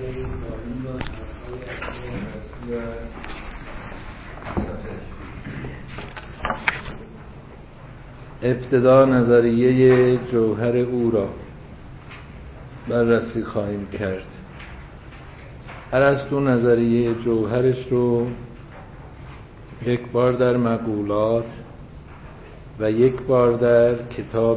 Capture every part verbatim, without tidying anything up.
ابتدا نظریه جوهر او را بررسی خواهیم کرد. ارسطو نظریه جوهرش رو یک بار در مقولات و یک بار در کتاب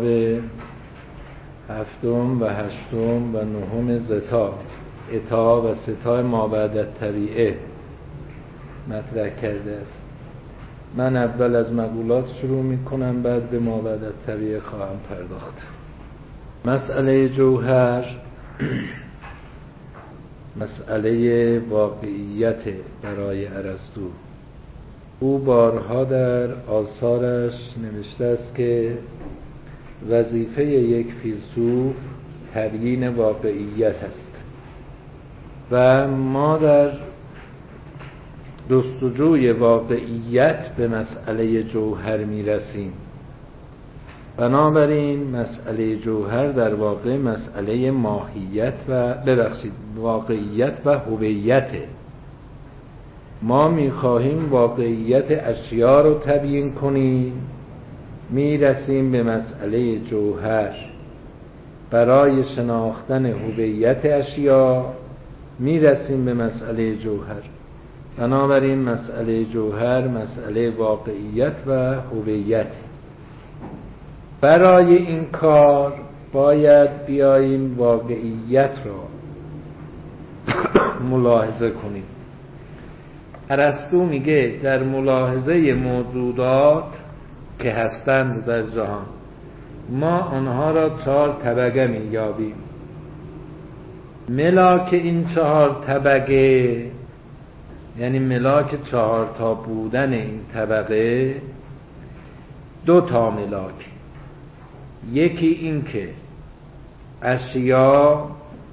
هفتم و هشتم و نهم زتا اتا و ستا ما بعد الطبیعه مطرح کرده است. من اول از مقولات شروع می کنم، بعد به ما بعد الطبیعه خواهم پرداخت. مسئله جوهر مسئله واقعیت برای ارسطو. او بارها در آثارش نوشته است که وظیفه یک فیلسوف تبیین واقعیت است و ما در جستجوی واقعیت به مسئله جوهر می رسیم. بنابراین مسئله جوهر در واقع مسئله ماهیت و ببخشید واقعیت و هویت. ما می خواهیم واقعیت اشیا رو تبیین کنیم، می رسیم به مسئله جوهر. برای شناختن هویت اشیا می رسیم به مسئله جوهر. بنابراین مسئله جوهر مسئله واقعیت و هویت. برای این کار باید بیاییم واقعیت را ملاحظه کنیم. ارسطو میگه در ملاحظه موجودات که هستند در جهان ما آنها را چهار طبقه مییابیم. ملاک این چهار طبقه یعنی ملاک چهار تا بودن این طبقه دو تا ملاک. یکی این که اشیا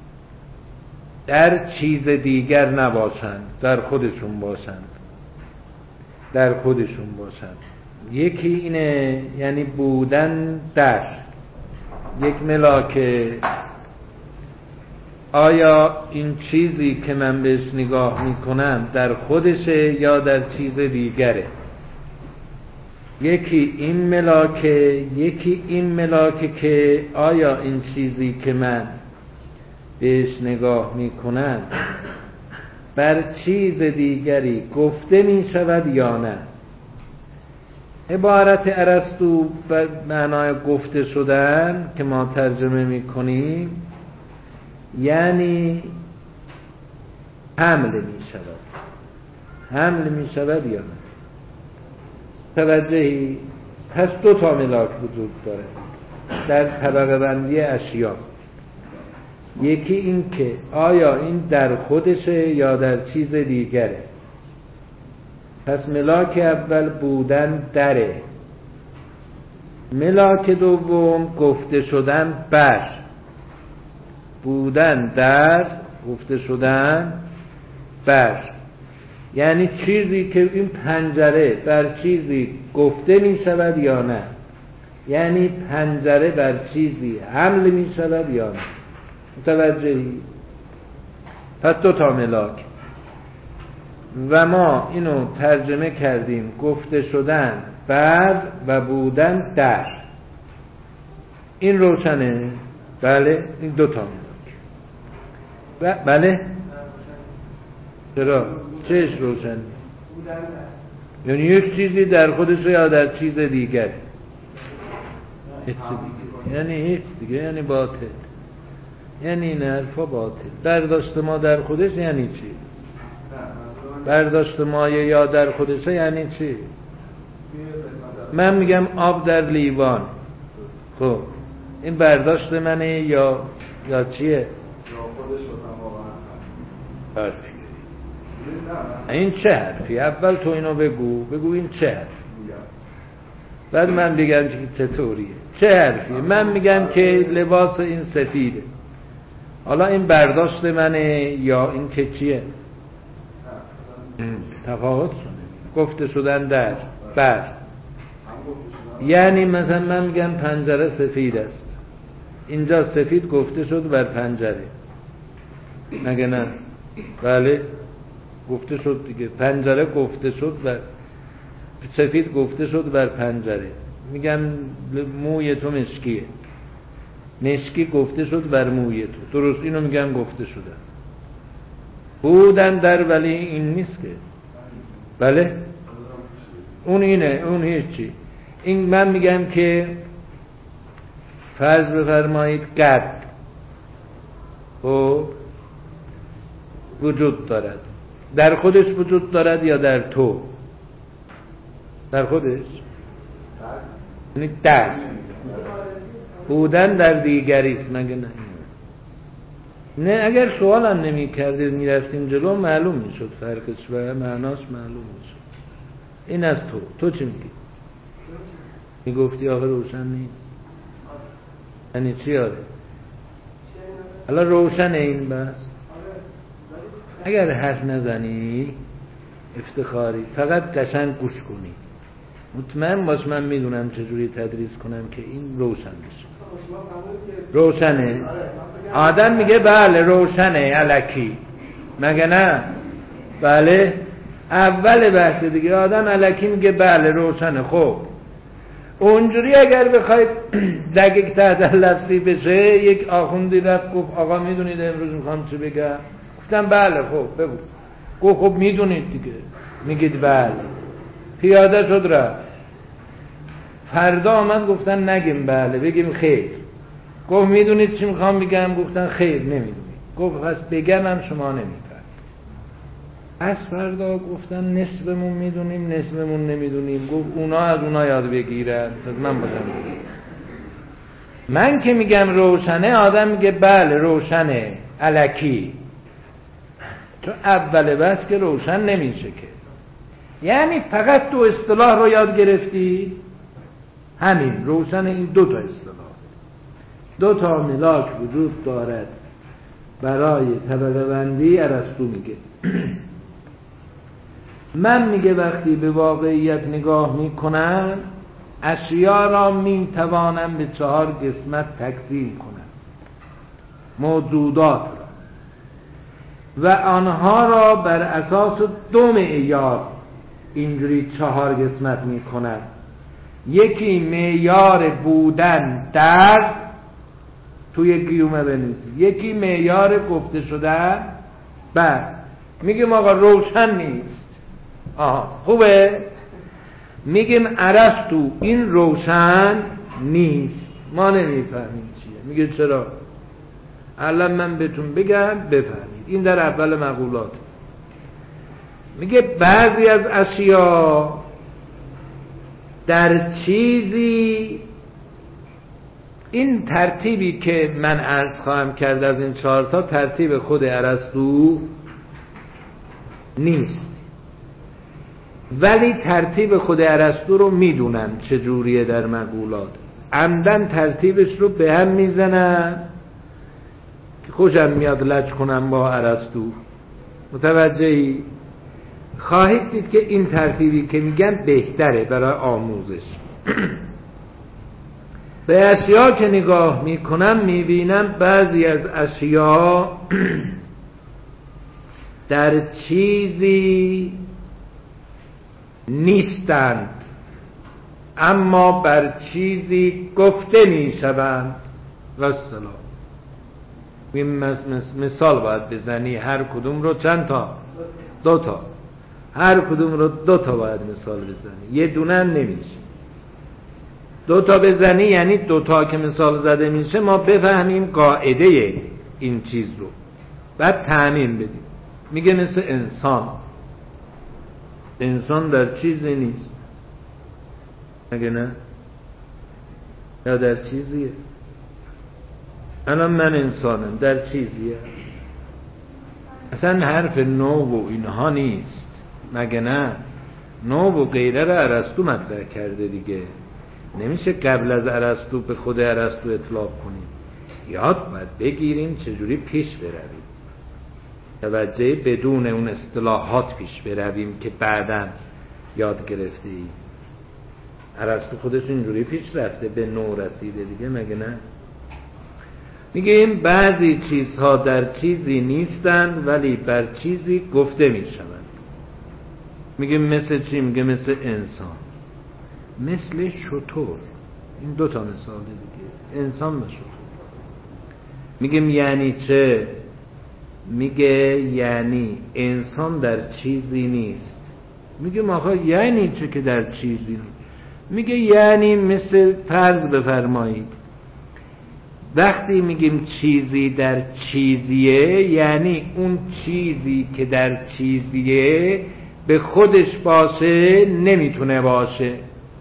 در چیز دیگر نباشند، در خودشون باشند در خودشون باشند یکی اینه، یعنی بودن در یک ملاک. آیا این چیزی که من بهش نگاه میکنم در خودشه یا در چیز دیگره؟ یکی این ملاکه. یکی این ملاکه که آیا این چیزی که من بهش نگاه میکنم بر چیز دیگری گفته میشود یا نه. عبارت ارسطو به معنای گفته شدن که ما ترجمه میکنیم یعنی حمل می شود. حمل می شود یا نه؟ توجهی؟ پس دو تا ملاک وجود داره در طبقه بندی اشیا. یکی این که آیا این در خودشه یا در چیز دیگره. پس ملاک اول بودن دره. ملاک دوم گفته شدن بر. بودن در، گفته شدن بر. یعنی چیزی که این پنجره بر چیزی گفته می شود یا نه. یعنی پنجره بر چیزی حمل می شود یا نه. متوجهی؟ پس دو تا ملاک و ما اینو ترجمه کردیم گفته شدن بر و بودن در. این روشنه؟ بله، این دو تا ملاک. بله؟ چرا؟ چهش روشن؟ یعنی یک چیزی در خودش یا در چیز دیگر. یعنی هیچ دیگه، یعنی باطل. یعنی این حرفا باطل. برداشت ما در خودش یعنی چی؟ برداشت ما یا در خودش یعنی چی؟ من میگم آب در لیوان. خب این برداشت منه یا یا چیه؟ یا خودش واسه واقعا هست. حرفی. این چه حرفی؟ اول تو اینو بگو بگو این چه حرفی. بعد من بگم که چطوریه. چه حرفی؟ من میگم که لباس این سفیده. حالا این برداشت منه یا این که چیه؟ تفاوت شده. گفته شدن در بر. یعنی مثلا من میگم پنجره سفید است. اینجا سفید گفته شد بر پنجره. مگه نه؟ بله گفته شد دیگه، پنجره گفته شد و سفید گفته شد بر پنجره. میگم موی تو مشکیه، مشکی گفته شد بر موی تو. درست اینو میگن گفته شده بودن در، ولی این نیست که. بله اون اینه، اون هیچی. این من میگم که فرض بفرمایید قد خب وجود دارد، در خودش وجود دارد یا در تو؟ در خودش، یعنی در بودن در دیگریست مگه نه؟ نه اگر سوال هم نمی کردید میرفتیم جلو معلوم میشد فرقش و معناش معلوم میشد. این از تو، تو چی میگی؟ میگفتی آخه روشن نیست، یعنی چی آره؟ حالا روشن این بس اگر حرف نزنی افتخاری، فقط قشنگ گوش کنی، مطمئن باش من میدونم چجوری تدریس کنم که این روشن بشه. روشنه؟ آدم میگه بله روشنه الکی، مگه نه؟ بله اول بحث دیگه آدم الکی میگه بله روشنه. خب اونجوری اگر بخواید دقیق تحت لفظی بشه، یک آخوندی رفت گفت آقا میدونید امروز میخوام چی بگم؟ گفتم بله. خب بگو. گفت خب میدونید دیگه. میگید بله. پیاده شد رفت. فردا آمد گفتن نگیم بله بگیم خیر. گفت میدونید چی میخوام بگم؟ گفتن خیر نمیدونید. گفت پس بگم هم شما نمیفهمید. از فردا گفتن نصفمون میدونیم نصفمون نمیدونیم. گفت اونا از اونا یاد بگیرن، از من بازم بگیرن. من که میگم روشنه، آدم میگه بله روشنه الکی، تو اول بس که روشن نمیشه که. یعنی فقط دو اصطلاح رو یاد گرفتی، همین روشن. این دو تا اصطلاح، دو تا ملاک وجود دارد برای طبقه بندی. ارسطو میگه من میگه وقتی به واقعیت نگاه میکنم اشیا را میتوانم به چهار قسمت تقسیم کنم، موجودات را، و آنها را بر اساس دو معیار اینجوری چهار قسمت میکنم. یکی معیار بودن در، توی گیومه بنویسید، یکی معیار گفته شدن. بعد میگیم آقا روشن نیست. آها خوبه، میگیم ارسطو این روشن نیست، ما نمیفهمیم چیه. میگه چرا؟ الان من بهتون بگم بفهمید. این در اول مقولات میگه بعضی از اشیا در چیزی، این ترتیبی که من عرض خواهم کرد از این چهار تا ترتیب خود ارسطو نیست، ولی ترتیب خود ارسطو رو میدونم چجوریه در مقولات. عمدن ترتیبش رو به هم میزنم که خوشم میاد لج کنم با ارسطو. متوجهی؟ خواهید دید که این ترتیبی که میگم بهتره برای آموزش. به اشیا که نگاه میکنم میبینم بعضی از اشیا در چیزی نیستند اما بر چیزی گفته میشوند. و السلام. مثال باید بزنی، هر کدوم رو چند تا؟ دو تا. هر کدوم رو دو تا باید مثال بزنی، یه دونه نمیشه. دو تا بزنی یعنی دو تا که مثال زده میشه ما بفهمیم قاعده این چیز رو، بعد تعمیم بدیم. میگه مثل انسان، انسان در چیزی نیست، مگه نه؟ یا در چیزیه؟ الان من انسانم، در چیزیه؟ اصلا حرف نو و اینها نیست، مگه نه؟ نو و غیره را ارسطو مطرح کرده دیگه. نمیشه قبل از ارسطو به خود ارسطو اطلاق کنیم. یاد باید بگیریم چجوری پیش برویم، توجه بدون اون اصطلاحات پیش برویم که بعداً یاد گرفته ایم. ارسطو خودش اینجوری پیش رفته، به نو رسیده دیگه، مگه نه؟ میگیم بعضی چیزها در چیزی نیستند ولی بر چیزی گفته میشوند. میگیم مثل چی؟ میگه مثل انسان، مثل شتر. این دو تا مثال دیگه، انسان و شتر. میگیم یعنی چه؟ میگه یعنی انسان در چیزی نیست. میگیم آخه یعنی چه که در چیزی نیست؟ میگه یعنی مثل فرض بفرمایید وقتی میگیم چیزی در چیزیه، یعنی اون چیزی که در چیزیه به خودش باشه نمیتونه باشه.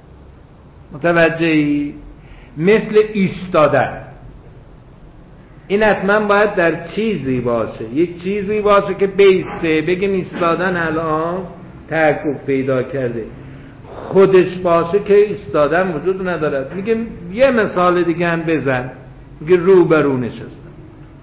متوجهی؟ مثل ایستادن، این حتما باید در چیزی باشه، یک چیزی باشه که بیسته. بگیم ایستادن الان تحقق پیدا کرده، خودش باشه که ایستادن وجود ندارد. میگیم یه مثال دیگه هم بزن، میگه روبرو نشستم.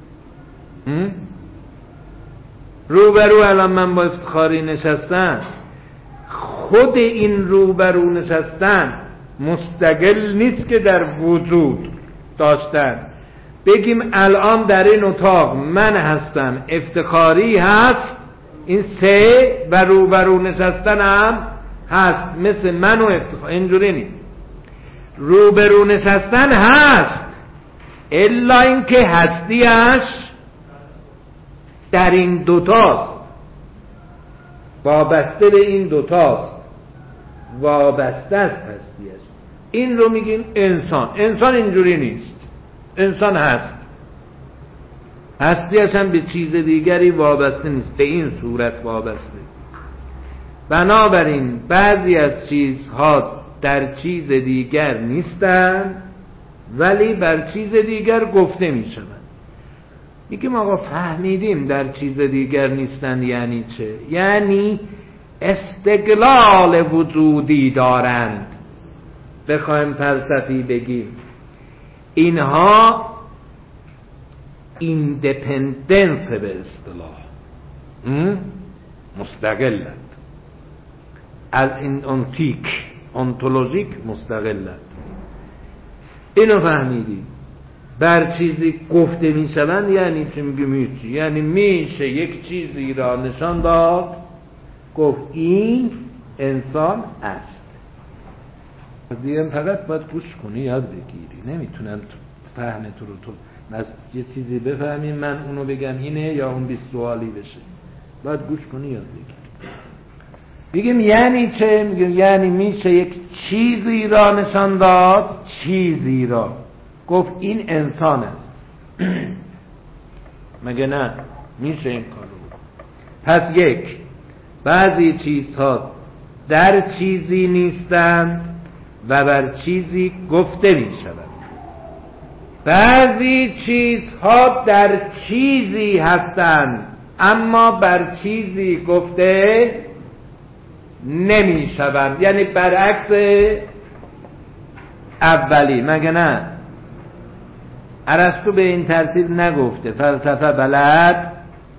روبرو الان من با افتخاری نشستم، خود این روبرو نشستن مستقل نیست که در وجود داشتن. بگیم الان در این اتاق من هستم، افتخاری هست، این سه و روبرو نشستن هم هست، مثل من و افتخار. اینجوری نیست. روبرو نشستن هست، الا اینکه هستیش در این دوتاست، وابسته به این دوتاست، وابسته است هستیش. این رو میگیم انسان. انسان اینجوری نیست، انسان هست، هستیش هم به چیز دیگری وابسته نیست، به این صورت وابسته. بنابراین بعضی از چیزها در چیز دیگر نیستند ولی بر چیز دیگر گفته می شوند. میگیم آقا فهمیدیم در چیز دیگر نیستند یعنی چه؟ یعنی استقلال وجودی دارند. بخوایم فلسفی بگیم، اینها ایندیپندنس به اصطلاح مستقلند، از این انتیک انتولوژیک مستقلند. اینو فهمیدیم. بر چیزی گفته می شوند یعنی چی؟ میگه میشه یعنی میشه یک چیزی را نشان داد، گفت این انسان است. دیگه فقط باید گوش کنی، یاد بگیری. نمیتونم فهم تو رو تو از یه چیزی بفهمی من اونو بگم اینه یا اون بیست سوالی بشه. باید گوش کنی، یاد بگیری. بگیم یعنی چه؟ میگیم یعنی میشه یک چیزی را نشان داد، چیزی را گفت این انسان است. مگه نه؟ میشه این کارو. پس یک، بعضی چیزها در چیزی نیستند و بر چیزی گفته می شود. بعضی چیزها در چیزی هستند اما بر چیزی گفته نمی شوند، یعنی برعکس اولی. مگه نه؟ ارسطو به این ترتیب نگفته فلسفه بلد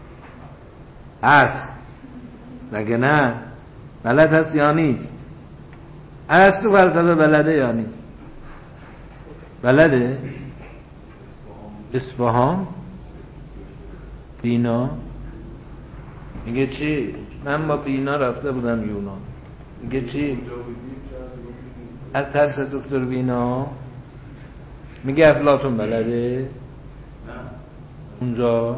هست؟ مگه نه؟ بلد هست یا نیست؟ ارسطو فلسفه بلده یا نیست؟ بلده؟ اصفهان بینا میگه چی؟ من با بینا رفته بودم یونان. میگه چی؟ از ترس دکتر بینا میگه افلاطون بلده؟ اونجا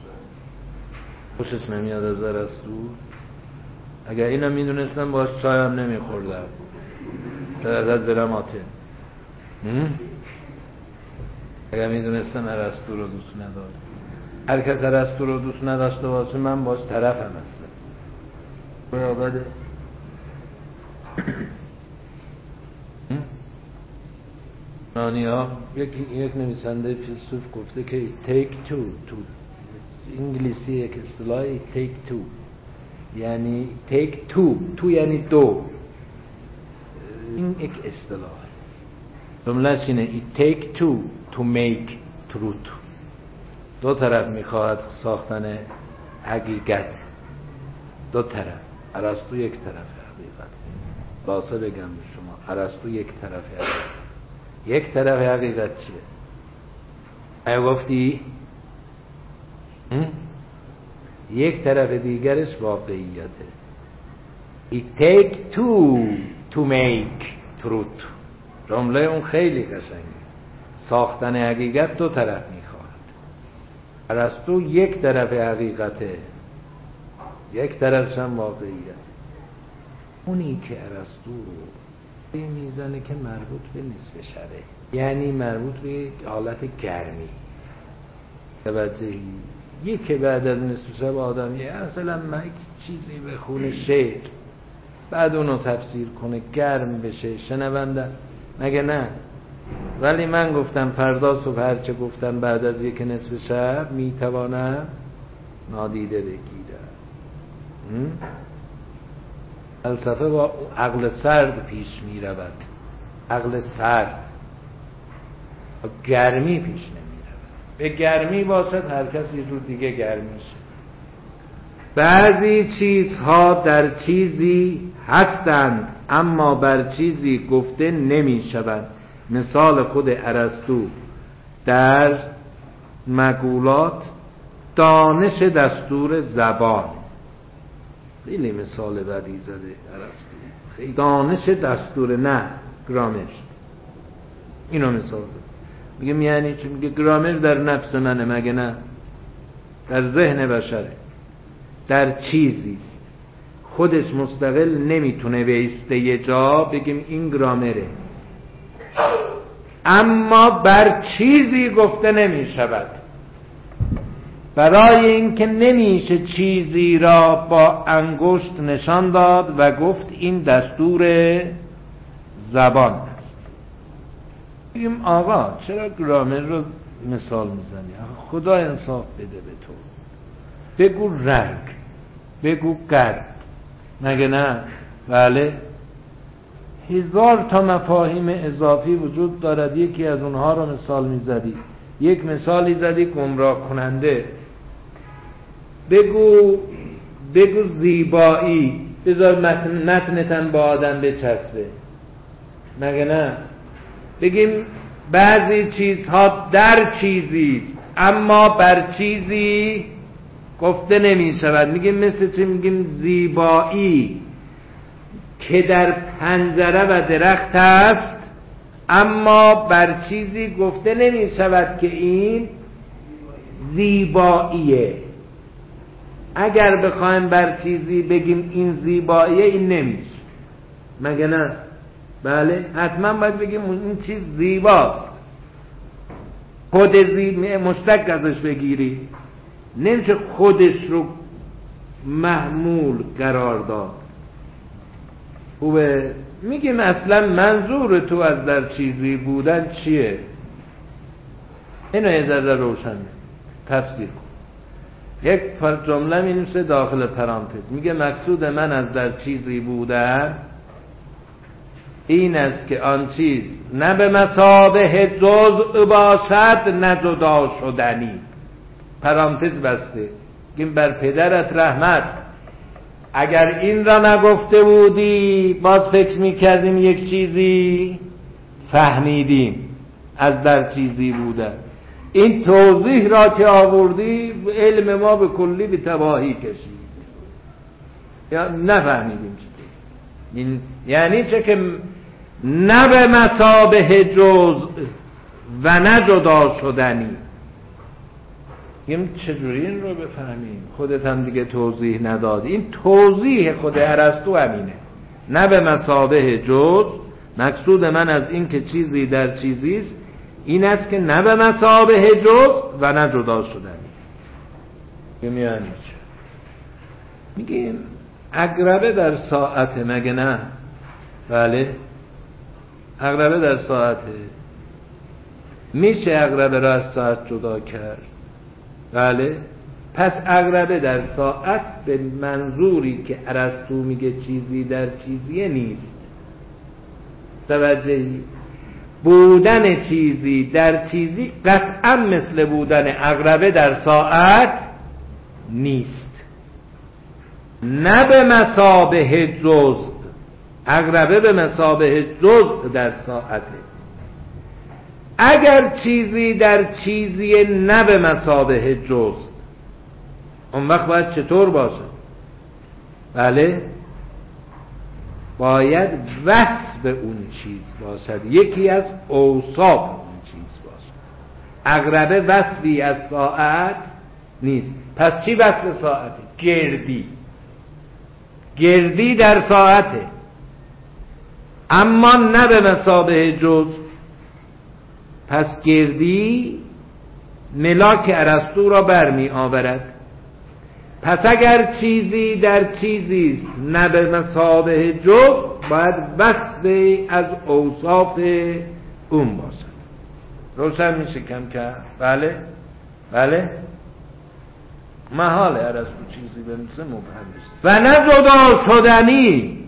خوشش نمیاد از ارسطو. اگر اینو میدونستم باش چای هم نمیخوردم، شاید برم آتن. اگر میدونستم ارسطو رو دوست ندارم. هر کس ارسطو رو دوست نداشته باشه من باش طرفم هستم. برابره. یونانی‌ها یک یک نویسنده فیلسوف گفته که take two تو انگلیسی یک اصطلاحی take two یعنی take two تو یعنی دو. این یک اصطلاح جمله‌ش اینه it take two to make truth. دو طرف میخواهد ساختن حقیقت، دو طرف. ارسطو یک طرف حقیقت. واسه بگم به شما ارسطو یک طرف حقیقت. یک طرف حقیقت چیه؟ آیا گفتی؟ یک طرف دیگرش واقعیته. It take two to make truth. جمله اون خیلی قشنگه. ساختن حقیقت دو طرف میخواد. ارسطو یک طرف حقیقته، یک طرفش هم واقعیت. اونی که ارسطو رو میزنه که مربوط به نصف شبه، یعنی مربوط به حالت گرمی. توجهی یکی بعد از نصف شب آدمی اصلا من چیزی بخونه شعر، بعد اونو تفسیر کنه گرم بشه شنونده، مگه نه؟ ولی من گفتم فردا صبح هرچه گفتم بعد از یک نصف شب میتوانم نادیده بگیرم. فلسفه با عقل سرد پیش می رود، عقل سرد با گرمی پیش نمی رود. به گرمی باشد هر کس یه جور دیگه گرمی شه. بعضی چیزها در چیزی هستند اما بر چیزی گفته نمی شوند. مثال خود ارسطو در مقولات دانش دستور زبان، خیلی مثال بدی زده ارسطو. خیلی دانش دستور، نه گرامر، اینو مثال زده. میگه یعنی چی؟ میگه گرامر در نفس منه، مگه نه؟ در ذهن بشره، در چیزیست، خودش مستقل نمیتونه بیسته یه جا بگیم این گرامره، اما بر چیزی گفته نمیشود. برای اینکه نمیشه چیزی را با انگشت نشان داد و گفت این دستور زبان است. بگیم آقا چرا گرامر رو مثال میزنی؟ خدا انصاف بده به تو. بگو رنگ، بگو قد، مگه نه؟ بله، هزار تا مفاهیم اضافی وجود دارد، یکی از اونها رو مثال میزدی. یک مثالی زدی گمراه کننده، بگو بگو زیبایی، بذار متن متنتن با آدم بچسبه، مگه نه؟ بگیم بعضی چیزها در چیزیست اما بر چیزی گفته نمی شود. میگیم مثل چی؟ میگیم زیبایی که در پنجره و درخت است اما بر چیزی گفته نمی شود که این زیباییه. اگر بخوایم بر چیزی بگیم این زیباییه، این نمیشه، مگه نه؟ بله، حتما باید بگیم این چیز زیباست، خود زیبا مشتق ازش بگیری، نمیشه خودش رو محمول قرار داد. خوبه؟ میگیم اصلا منظور تو از در چیزی بودن چیه؟ اینو یه ذره روشن تفسیر کن. یک جمله می نویسه داخل پرانتز، میگه مقصود من از در چیزی بودن این است که آن چیز نه به مثابه جزء باشد نه جدا شدنی. پرانتز بسته. میگیم بر پدرت رحمت، اگر این را نگفته بودی باز فکر میکردیم یک چیزی فهمیدیم از در چیزی بودن. این توضیح را که آوردی علم ما به کلی به تباهی کشید، یا نفهمیدیم چی. این یعنی چه که نه به مثابه جزء و نه جدا شدنی. میگم چجوری این رو بفهمیم؟ خودت هم دیگه توضیح ندادی. این توضیح خود ارسطو همینه، نه به مثابه جزء. مقصود من از این که چیزی در چیزیست این است که نه به مثابه جزء و نه جدا شدنی. میگم میگیم عقربه در ساعته، مگه نه؟ بله، عقربه در ساعته. میشه عقربه را از ساعت جدا کرد؟ بله. پس عقربه در ساعت به منظوری که ارسطو میگه چیزی در چیزیه نیست. توجهی؟ بودن چیزی در چیزی قطعا مثل بودن عقربه در ساعت نیست. نه به مثابه جزء، عقربه به مثابه جزء در ساعته. اگر چیزی در چیزی نه به مثابه جز، اون وقت باید چطور باشد؟ بله، باید وصف اون چیز باشد، یکی از اوصاف اون چیز باشد. عقربه وصفی از ساعت نیست. پس چی وصف ساعته؟ گردی. گردی در ساعته، اما نه به مثابه جز. پس گردی ملاک ارسطو را برمی آورد. پس اگر چیزی در چیزی است نه به مثابه جز، باید وصفی از اوصاف اون باشد. روشن میشه کم کرد؟ بله بله. محال ارسطو چیزی به مثل مبهم بشه و نه جدا شدنی.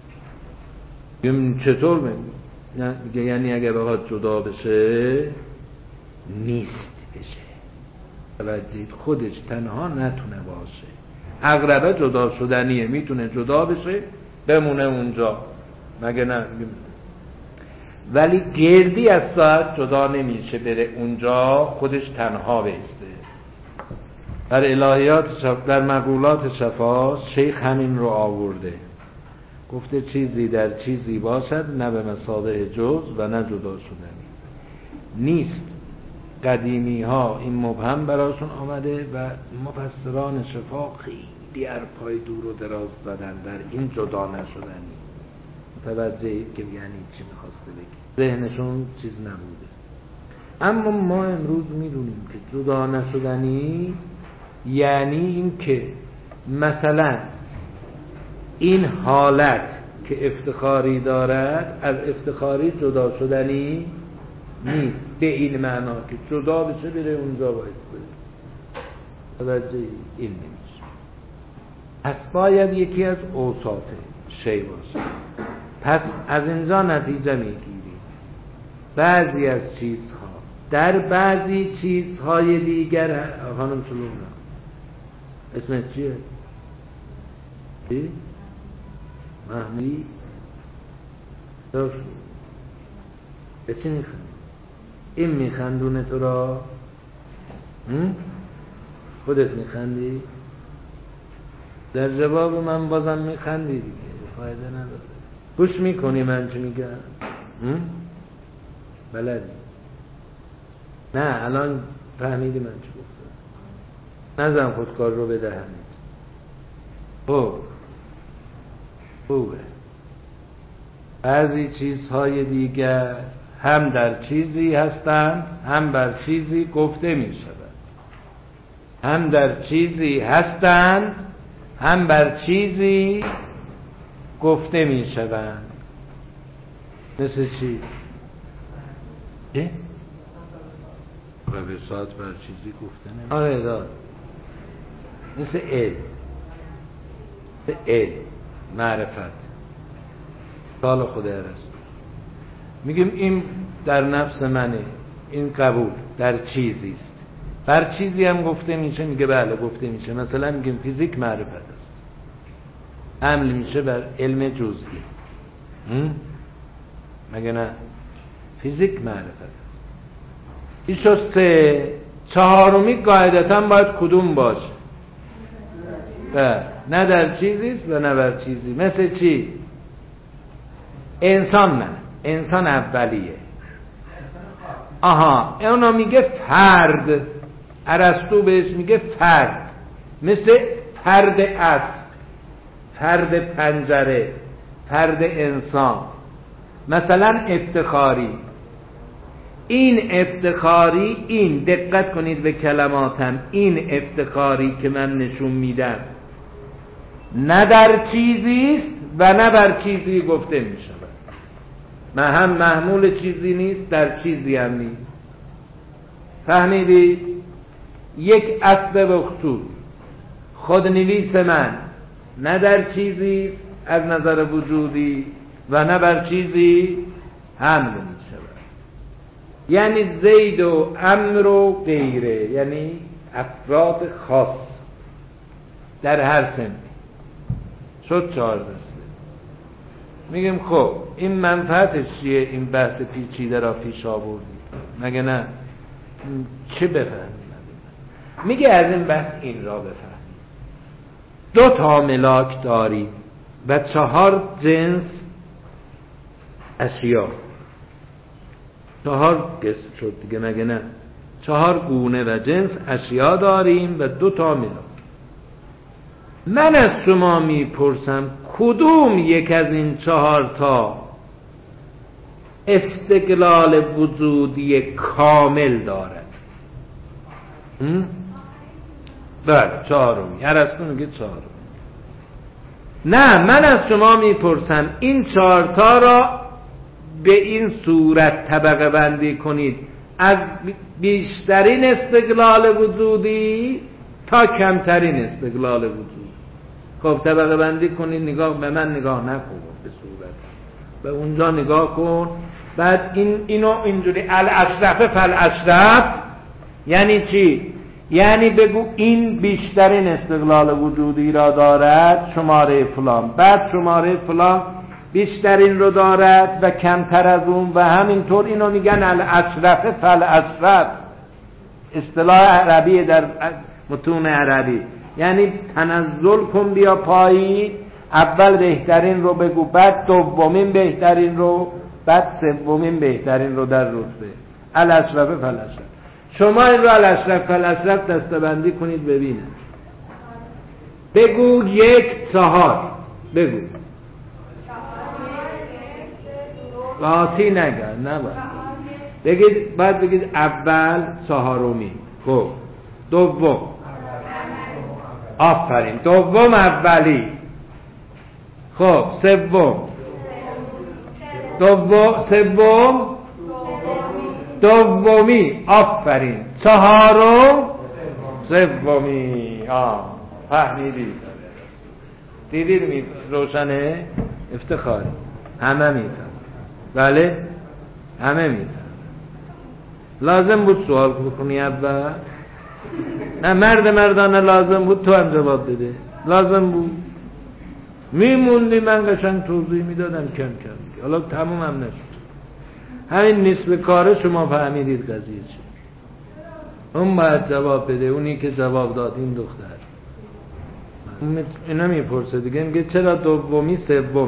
چطور میگه؟ یعنی اگه بخواد جدا بشه نیست بشه. توجهید، خودش تنها نتونه باشه. عقربه جدا شدنیه، میتونه جدا بشه بمونه اونجا، مگه نه؟ ولی گردی از ساعت جدا نمیشه بره اونجا، خودش تنها بیسته. در الهیات شف... در مقولات شفا شیخ همین رو آورده، گفته چیزی در چیزی باشد نه به مثابه جز و نه جدا شدنی نیست. قدیمی ها این مبهم براشون آمده و مفسران شفا خیلی حرفای دور و دراز زدن در این جدا نشدنی. متوجهید که یعنی چی میخواسته بگه؟ ذهنشون چیز نبوده. اما ما امروز میدونیم که جدا نشدنی یعنی این که مثلا این حالت که افتخاری دارد از افتخاری جدا شدنی نیست، به این معنا که جدا بشه بره اونجا بایسته. توجه این نمیشه. پس باید یکی از اوصاف شی باشه. پس از اینجا نتیجه میگیریم بعضی از چیزها در بعضی چیزهای دیگر. خانم شلوم اسمت چیه؟ چی؟ محمودی؟ داشت به چی میخندی؟ این میخندونه تو را؟ خودت میخندی؟ در جواب من بازم میخندی دیگه، فایده نداره. گوش میکنی من چی میگم؟ بلدی؟ نه الان فهمیدی من چی گفتم؟ نزن خودکار رو به دهنت. خوب خوبه. بعضی چیزهای دیگر هم در چیزی هستند هم بر چیزی گفته می شود. هم در چیزی هستند هم بر چیزی گفته می شوند. مثل چی؟ چی؟ ربسات بر چیزی گفته نمی شوند. آره دار مثل علم، مثل علم معرفت سال خود ارسطو. میگیم این در نفس منه، این قبول در چیزی است. بر چیزی هم گفته میشه، میگه بله گفته میشه. مثلا میگیم فیزیک معرفت است، حمل میشه بر علم جزئی. مگه نه؟ فیزیک معرفت است. این شد سه. چهارمی قاعدتا باید کدوم باشه؟ بله. نه در چیزی است و نه بر چیزی. مثل چی؟ انسان. نه انسان اولیه. آها اونو میگه فرد. ارسطو بهش میگه فرد، مثل فرد اسب، فرد پنجره، فرد انسان. مثلا افتخاری. این افتخاری، این دقت کنید به کلماتم، این افتخاری که من نشون میدم نه در چیزی است و نه بر چیزی گفته می شود. من هم محمول چیزی نیست، در چیزی هم نیست. فهمیدید؟ یک اسب بخصوص خودنویس من نه در چیزی است از نظر وجودی و نه بر چیزی حمل می شود. یعنی زید و عمرو و غیره، یعنی افراد خاص در هر سنی. شد چهار دسته. میگیم خب این منفعتش چیه؟ این بحث پیچیده را پیش آوردیم. مگه نه؟ چه بفهمیم؟ میگه از این بحث این را بفهم. دو تا ملاک داریم و چهار جنس اشیا. چهار قسم شد دیگه مگه نه؟ چهار گونه و جنس اشیا داریم و دو تا ملاک. من از شما میپرسم کدوم یک از این چهار تا استقلال وجودی کامل دارد؟ بله چهارمی. ارسطو میگه چهارمی. نه، من از شما میپرسم این چهار تا را به این صورت طبقه بندی کنید، از بیشترین استقلال وجودی تا کمترین استقلال وجودی. خب طبقه بندی کنید، نگاه به من نگاه نکن، به صورت به اونجا نگاه کن. بعد این اینو اینجوری الاشرف فالاشرف یعنی چی؟ یعنی بگو این بیشترین استقلال وجودی را دارد شماره فلان، بعد شماره فلان بیشترین رو دارد و کمتر از اون، و همینطور اینو میگن الاشرف فالاشرف. اصطلاح عربی در متون عربی. یعنی تنزل کن بیا پایین، اول بهترین رو بگو، بعد دومین بهترین رو، بعد سومین بهترین رو در رتبه. الاشرف فالاشرف. شما این رو الاشرف فالاشرف دسته‌بندی کنید ببینید. بگو یک چهار. بگو قاطی نگر نباید بگید. بعد بگید اول چهارمی. خب دوم. آفرین. دوم اولی. خب سوم. دوم سوم دومی. آفرین. چهارم سومی. آه فهمیدید؟ دیدید می روشنه؟ افتخاری. همه میفهم. بله همه میفهم. لازم بود سوال بکنی اول؟ نه مرد مردانه لازم بود تو هم جواب بده. لازم بود میموندی من قشنگ توضیح میدادم کم کم. حالا تموم هم نشد. همین نصف کاره شما فهمیدید قضیه چی. اون باید جواب بده. اونی که جواب داد این دختر اینا میپرسه دیگه، میگه چرا دومی سومه.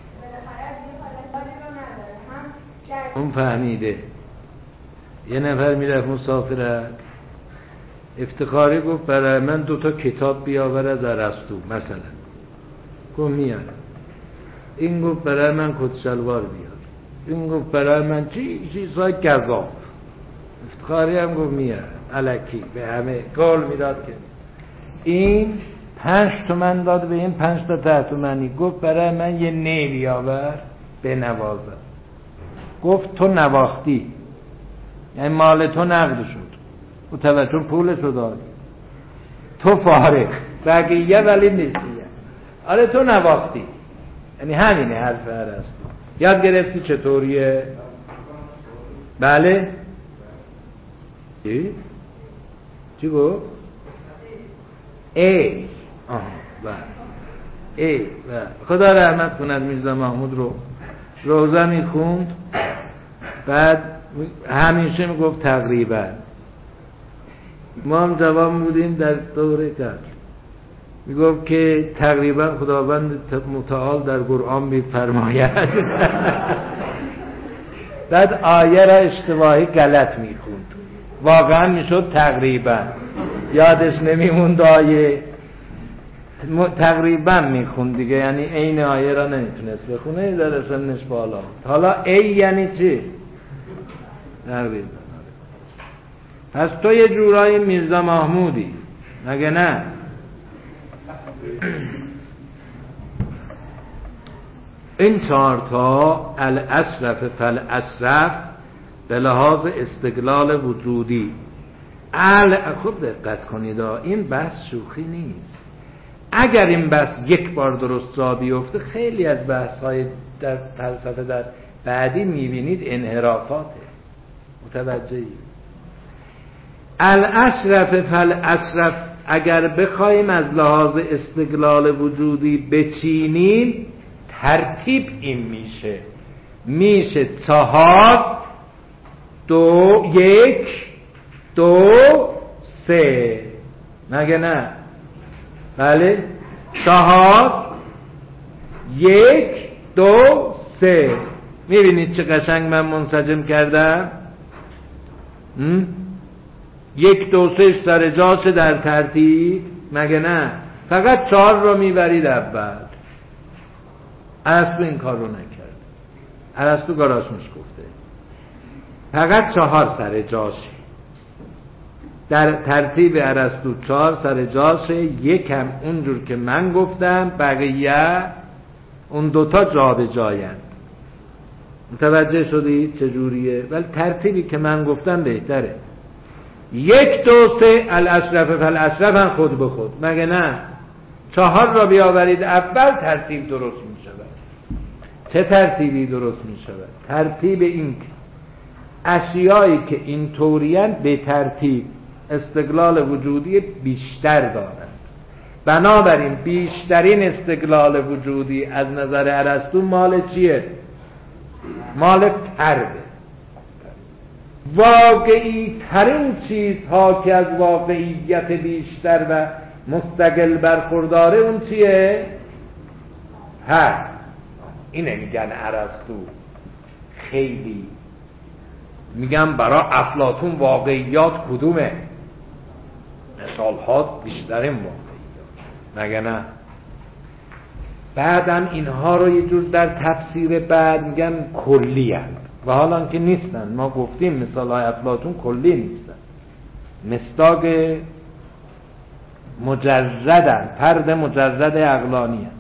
اون فهمیده. یه نفر میرفت مسافرت، افتخاری گفت برای من دوتا کتاب بیاور از ارسطو مثلا. گفت میارم. این گفت برای من کت شلوار بیار. این گفت برای من چی چیزهای گزاف. افتخاری هم گفت میارم. الکی به همه قول میداد که این پنج تومن داد به این پنج تا ده تومنی. گفت برای من یه نی بیاور بنوازم. گفت تو نواختی، یعنی مال تو نقد شد، متوجه پولشو داد، تو فارغ، بقیه ولی نسیه. آره تو نواختی، یعنی همینه حرف ارسطو. یاد گرفتی چطوریه؟ بله چی؟ چی گفت؟ ای آها بله ای بله. خدا رحمت کند میرزا محمود رو روزه میخوند، بعد همیشه میگفت تقریبا. ما هم جوان بودیم در دوره قبل، میگفت که تقریبا خداوند متعال در قرآن میفرماید. بعد آیه را اشتباهی غلط میخوند، واقعا میشد تقریبا. یادش نمیموند آیه، تقریبا میخوند دیگه، یعنی عین آیه را نمیتونست بخونه، زده سنش بالا. حالا ای یعنی چی؟ تقریبا. پس تو یه جورای میرزا محمودی مگه نه؟ این چهارتا الاشرف فالاشرف به لحاظ استقلال وجودی. ال خوب دقت کنید، این بحث شوخی نیست. اگر این بحث یک بار درست جا بیفته، خیلی از بحث‌های در فلسفه در بعدی میبینید انحرافاته. متوجهی؟ الاشرف فالاشرف اگر بخوایم از لحاظ استقلال وجودی بچینیم، ترتیب این میشه. میشه چهار دو، یک دو سه، مگه نه؟ بله. چهار، یک دو سه. میبینید چه قشنگ من منسجم کردم؟ یک دو سه سر جاشه در ترتیب، مگه نه؟ فقط چهار رو میبرید اول. ارسطو این کار رو نکرد. ارسطو گاراسموس گفته فقط چهار سر جاشه، در ترتیب ارسطو چهار سر جاشه، یکم اونجور که من گفتم، بقیه اون دوتا جا به جایند. متوجه شدید چجوریه؟ ولی ترتیبی که من گفتم بهتره. یک دو سه الاشرف فالاشرف خود به خود، مگه نه؟ چهار را بیاورید اول، ترتیب درست می شود. چه ترتیبی درست می شود؟ ترتیب این اشیایی که این طوریند به ترتیب استقلال وجودی بیشتر دارند. بنابراین بیشترین استقلال وجودی از نظر ارسطو مال چیه؟ مال فرده. واقعی ترین چیزها که از واقعیت بیشتر و مستقل برخورداره اون چیه؟ فرد. اینه میگن ارسطو خیلی میگن برای افلاطون واقعیات کدومه؟ مثالها بیشترین واقعیات، مگه نه؟ بعدم اینها رو یه جور در تفسیر بعد میگن کلی هست و حالا که نیستن. ما گفتیم مثال های افلاطون کلی نیستن، مصداق مجردن، فرد مجرد عقلانی هست.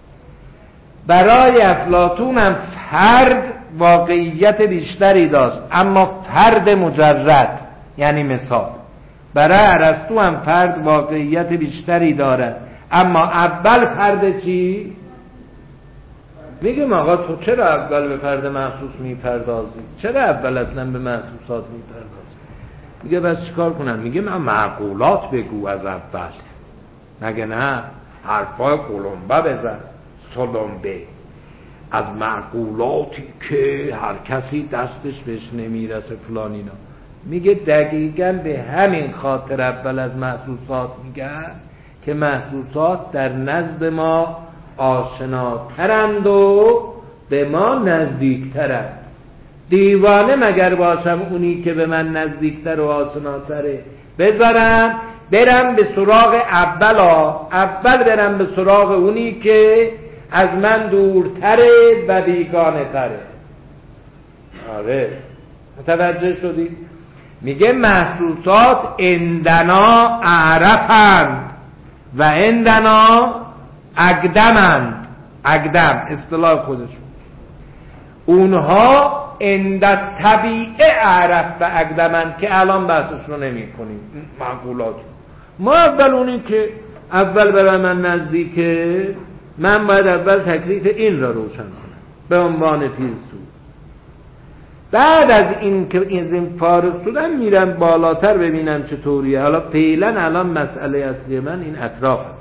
برای افلاطون هم فرد واقعیت بیشتری داشت، اما فرد مجرد یعنی مثال. برای ارسطو هم فرد واقعیت بیشتری دارد، اما اول فرد چی؟ میگم آقا تو چرا اول به فرد محسوس میپردازی؟ چرا اول اصلا به محسوسات میپردازی؟ میگه بس چیکار کنم؟ میگه من معقولات بگو از اول، مگه نه؟ حرفای قلمبه بزن، سلمبه، از معقولاتی که هر کسی دستش بهش نمیرسه فلان اینا. میگه دقیقاً به همین خاطر اول از محسوسات میگن که محسوسات در نزد ما آشناترند و به ما نزدیکترند. دیوانه مگر باشم اونی که به من نزدیکتر و آشناتره بذارم برم به سراغ اول ها. اول برم به سراغ اونی که از من دورتره و بیگانه تره. آره متوجه شدید؟ میگه محسوسات عندنا اعرفند و عندنا اقدمند. اقدم اصطلاح خودشون. اونها عند طبیعه اعرف و اقدمند که الان بحثش رو نمی کنیم. معقولات ما اول اونی که اول برای من نزدیکه، من باید اول تکلیف این را روشن کنم به عنوان فیلسوف. بعد از این که این فارغ شدم میرم بالاتر ببینم چطوریه. حالا فعلا الان مسئله اصلی من این اطراف هست.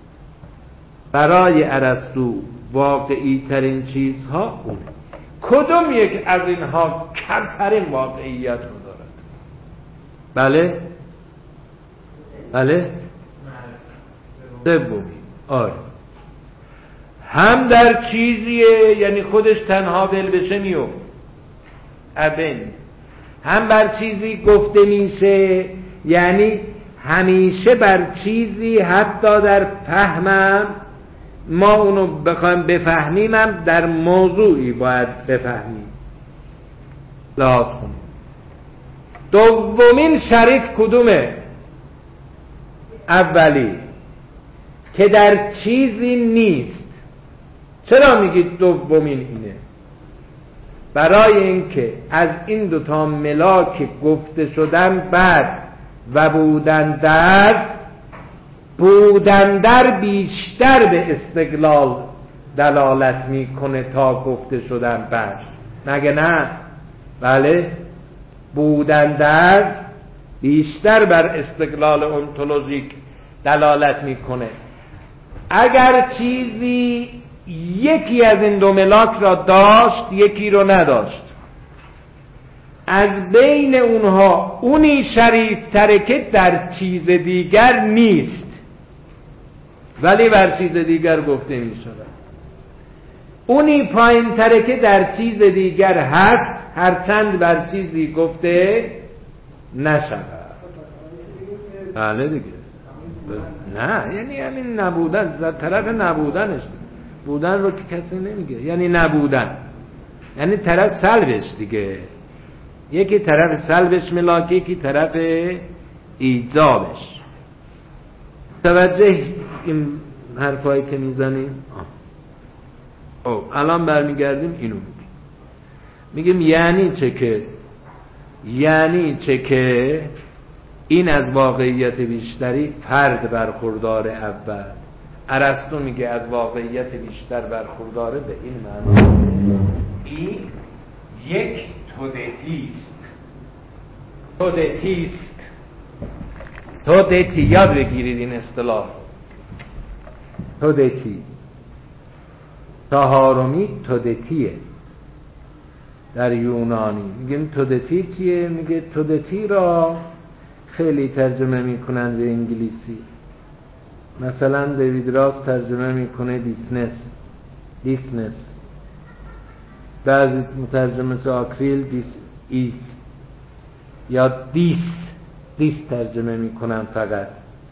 برای ارسطو واقعی ترین چیزها اونه. کدوم یک از اینها کمترین واقعیت رو دارد؟ بله بله سومی. آره هم در چیزیه یعنی خودش تنها ول بشه میفته ابن، هم بر چیزی گفته میشه یعنی همیشه بر چیزی حتی در فهمم ما اونو بخوایم بفهمیمم در موضوعی باید بفهمیم. لحاظ کنیم. دومین شریف کدومه؟ اولی که در چیزی نیست. چرا میگید دومین اینه؟ برای اینکه از این دوتا ملاک گفته شدن بعد و بودن در، بودن در بیشتر به استقلال دلالت میکنه تا گفته شدن بعد، مگه نه؟ بله بودن در بیشتر بر استقلال انتولوژیک دلالت میکنه. اگر چیزی یکی از این دو ملاک را داشت یکی رو نداشت، از بین اونها اونی شریفتره که در چیز دیگر نیست ولی بر چیز دیگر گفته می شود، اونی پایین تره که در چیز دیگر هست هرچند بر چیزی گفته نشود. بله دیگه. نه یعنی همین نبودن، در طرف نبودنش، بودن رو که کسی نمیگه، یعنی نبودن، یعنی طرف سلبش دیگه، یکی طرف سلبش ملاکه، یکی طرف ایجابش. توجه این حرفایی که میزنیم. او الان برمیگردیم اینو میگیم میگیم یعنی چه که یعنی چه که این از واقعیت بیشتری فرد برخوردار اول. ارسطو میگه از واقعیت بیشتر برخورداره به این معنی این یک تودتیست. تودتیست تودتی یاد بگیرید این اصطلاح. تودتی چهارمی تودتیه در یونانی. میگیم تودتی چیه؟ میگه تودتی را خیلی ترجمه میکنن به انگلیسی. مثلا دیوید راس ترجمه میکنه دیسنس، دیسنس. بعضی مترجمه آکریل دیس ایز یا دیس دیس ترجمه میکنن فقط،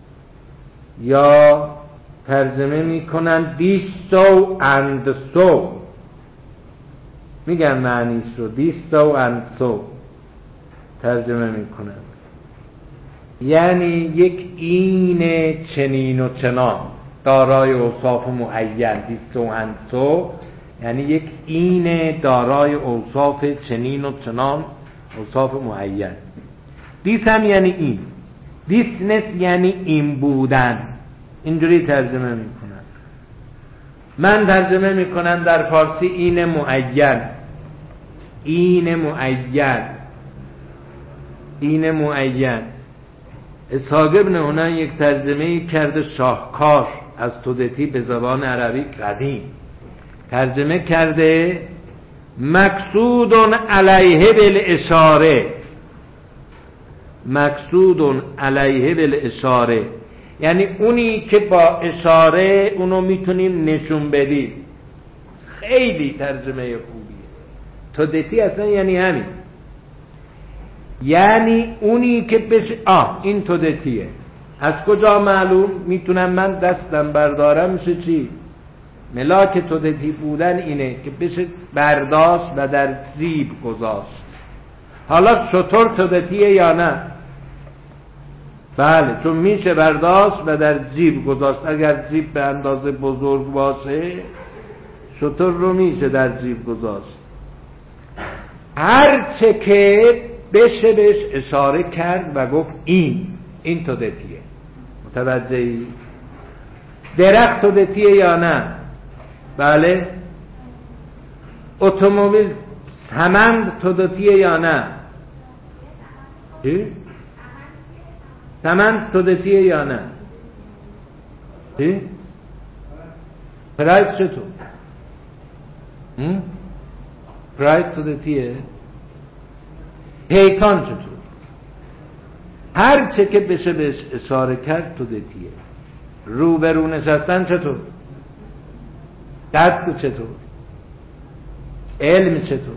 یا ترجمه میکنن دیس سو اند سو، میگن معنیش رو دیس سو اند سو ترجمه میکنن، یعنی یک این چنین و چنان دارای اوصاف معین. دیس سو اند سو یعنی یک این دارای اوصاف چنین و چنان، اوصاف معین. دیس هم یعنی این، دیسنس یعنی این بودن. اینجوری ترجمه میکنن. من ترجمه میکنم در فارسی این معین، این معین، این معین. اسحاق ابن هنن یک ترجمه کرده شاهکار از تودتی به زبان عربی قدیم، ترجمه کرده مقصود علیه بالاشاره، مقصود علیه بالاشاره یعنی اونی که با اشاره اونو میتونیم نشون بدیم. خیلی ترجمه خوبیه. تودتی اصلا یعنی همین، یعنی اونی که بشه آه این تودتیه. از کجا معلوم؟ میتونم من دستم بردارم میشه چی؟ ملاک تودتی بودن اینه که بشه برداشت و در جیب گذاشت. حالا شطور تودتیه یا نه؟ بله، چون میشه برداشت و در جیب گذاشت. اگر جیب به اندازه بزرگ باشه شطور رو میشه در جیب گذاشت. هر چه که بشه بهش اشاره کرد و گفت این این تودتیه. متوجهی؟ درخت تودتیه یا نه؟ بله. اتومبیل سمند تودتیه یا نه؟ چی؟ سمند تودتیه یا نه؟ چی؟ پراید چطور؟ پراید تودتیه؟ پیکان چطور؟ هر چه که بشه بهش اشاره کرد تودتیه. رو به رو نشستن چطور؟ قد چطور؟ علم چطور؟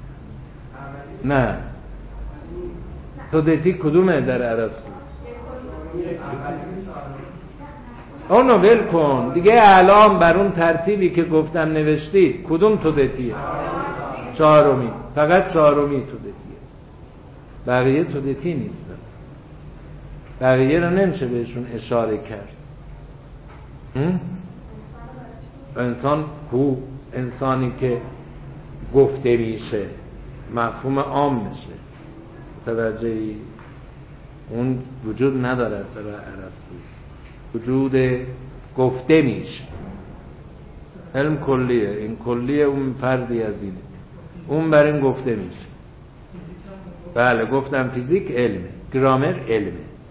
نه تودتی کدومه در ارسطو؟ اونو ول کن دیگه. الان بر اون ترتیبی که گفتم نوشتید کدوم تودتیه؟ چهارمی. فقط چهارمی تودتیه، بقیه تودتی نیستن. بقیه رو نمیشه بهشون اشاره کرد. انسان کو؟ انسانی که گفته میشه، مفهوم عام میشه. توجهی؟ اون وجود ندارد برای ارسطو. وجود گفته میشه. علم کلیه، این کلیه، اون فردی از اینه، اون بر این گفته میشه. بله گفتم فیزیک علمه، گرامر علمه،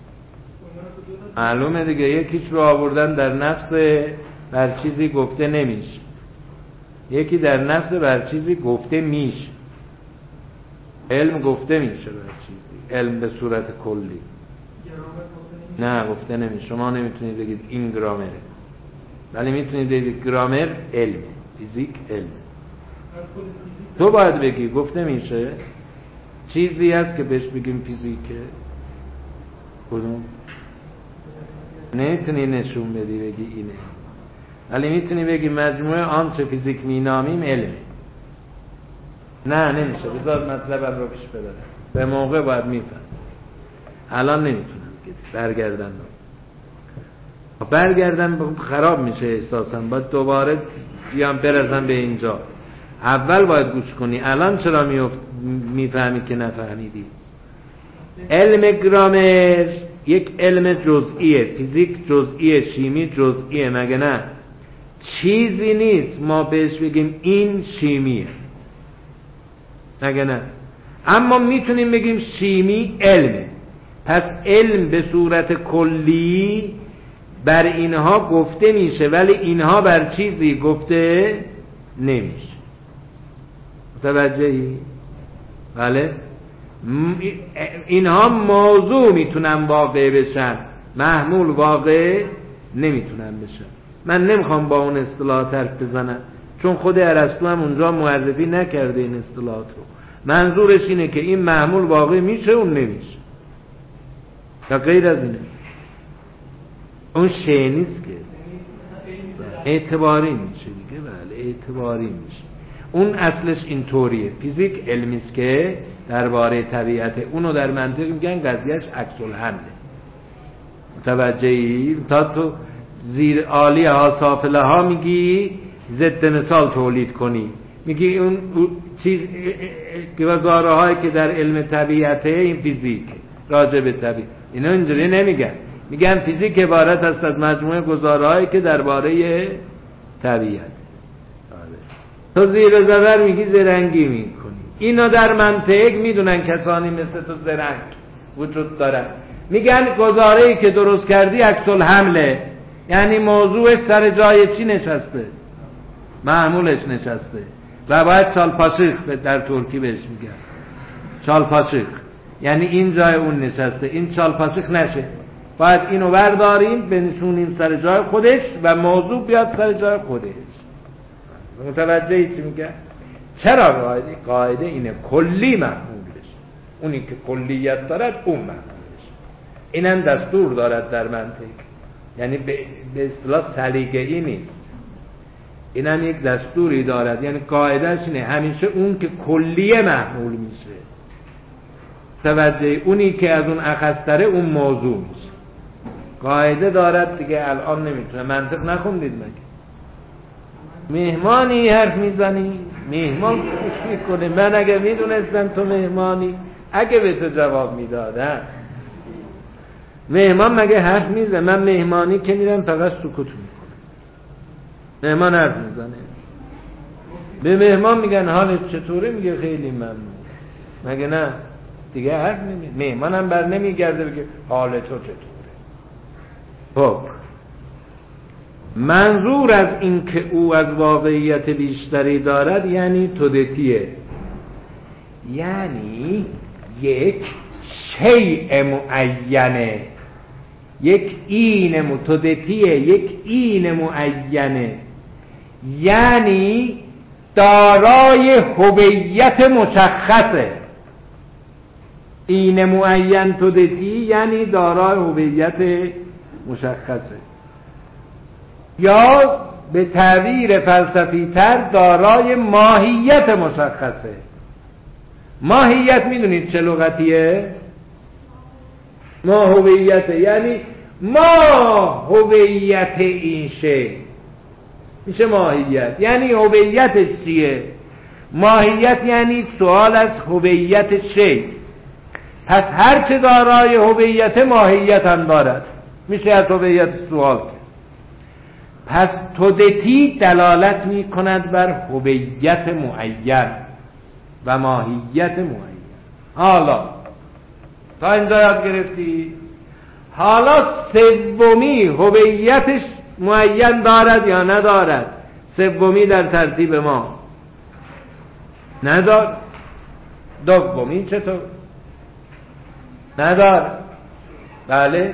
معلومه دیگه. یکیش رو آوردن در نفس بر چیزی گفته نمیشه، یکی در نفس بر چیزی گفته میشه. علم گفته میشه بر چیزی، علم به صورت کلی. نه گفته نمیشه. شما نمیتونید بگید این گرامره، ولی میتونید بگید گرامر علم، فیزیک علم. تو باید بگی گفته میشه. چیزی هست که بهش بگیم فیزیکه؟ کدوم؟ نمیتونی نشون بدی بگی اینه، ولی میتونی بگی مجموعه آنچه فیزیک مینامیم علمه. نه نمیشه. بذار مطلبم رو پیش ببرم. به موقع باید میفهم. الان نمیتونم برگردن. برگردن خراب میشه احساساً. باید دوباره بیام برسم به اینجا. اول باید گوش کنی. الان چرا میفت... میفهمی که نفهمیدی؟ علم گرامر یک علم جزئیه. فیزیک جزئیه، شیمی جزئیه، مگه نه؟ چیزی نیست ما بهش بگیم این شیمیه، مگه نه؟ اما میتونیم بگیم شیمی علمه. پس علم به صورت کلی بر اینها گفته میشه، ولی اینها بر چیزی گفته نمیشه. متوجهی؟ بله. اینها موضوع میتونن واقع بشن، محمول واقع نمیتونن بشن. من نمیخوام با اون اصطلاحات حرف بزنم، چون خود ارسطو هم اونجا معرفی نکرده این اصطلاحات رو. منظورش اینه که این محمول واقع میشه، اون نمیشه، یا غیر از اینه. اون شیء نیست که اعتباری میشه دیگه. بله اعتباری میشه. اون اصلش اینطوریه. فیزیک علمی است که درباره طبیعت. اونو در منطق میگن قضیهش عکس الحمله. متوجهی؟ تا تو زیر عالی ها سافله ها میگی ضد مثال تولید کنی، میگی اون چیز گزاره هایی که در علم طبیعته این فیزیک راجع به طبیعت. اینا اینجوری نمیگن. میگن فیزیک عبارت است از مجموعه گزاره هایی که درباره طبیعت. تو زیر زبر میگی زرنگی میکنی. اینا در منطق میدونن کسانی مثل تو زرنگ وجود دارن. میگن گزاره‌ای که درست کردی عکس الحمله، یعنی موضوعش سر جای چی نشسته؟ معمولش نشسته. و باید چالپاشیخ در ترکی بهش میگن. چالپاشیخ یعنی این جای اون نشسته، این چالپاشیخ نشه. باید اینو برداریم بنشونیم سر جای خودش و موضوع بیاد سر جای خودش. متوجهی چی میگه؟ چرا قاعده؟ قاعده اینه کلی محمول بشه. اونی که کلیت دارد اون محمول بشه. اینم دستور دارد در منطق، یعنی به اصطلاح سلیقه‌ای نیست. اینم یک دستوری دارد، یعنی قاعدهش اینه همیشه اون که کلیه محمول میشه. توجه اونی که از اون اخستره اون موضوع میشه. قاعده دارد دیگه. الان نمیتونه. منطق نخوندید مگه؟ مهمانی حرف میزنی، مهمان خوش میکنه. من اگه میدونستم تو مهمانی، اگه به تو جواب میدادم. مهمان مگه حرف میزنه؟ من مهمانی که میرم فقط سکوت میکنم. مهمان حرف میزنه. به مهمان میگن حالت چطوره؟ میگه خیلی ممنون. مگه نه؟ دیگه حرف نمیزنه. مهمان هم بر نمیگرده بگه حال تو چطوره. خب منظور از این که او از واقعیت بیشتری دارد یعنی تودتیه، یعنی یک شیء معینه، یک این متودتیه، یک این معینه، یعنی دارای هویت مشخصه. این معین تودتی یعنی دارای هویت مشخصه، یا به تعبیر فلسفی تر دارای ماهیت مشخصه. ماهیت میدونید چه لغتیه؟ ما هویت، یعنی ما هویت این شی میشه ماهیت. یعنی هویتش چیه؟ ماهیت یعنی سوال از هویت شی. پس هر چه دارای هویت ماهیت هم دارد، میشه از هویت سوال کرد. پس تودتی دلالت می کند بر هویت معین و ماهیت معین. حالا تا اینجا یاد گرفتی؟ حالا سومی هویتش معین دارد یا ندارد؟ سومی در ترتیب ما ندارد. دومی چطور؟ نداره. بله.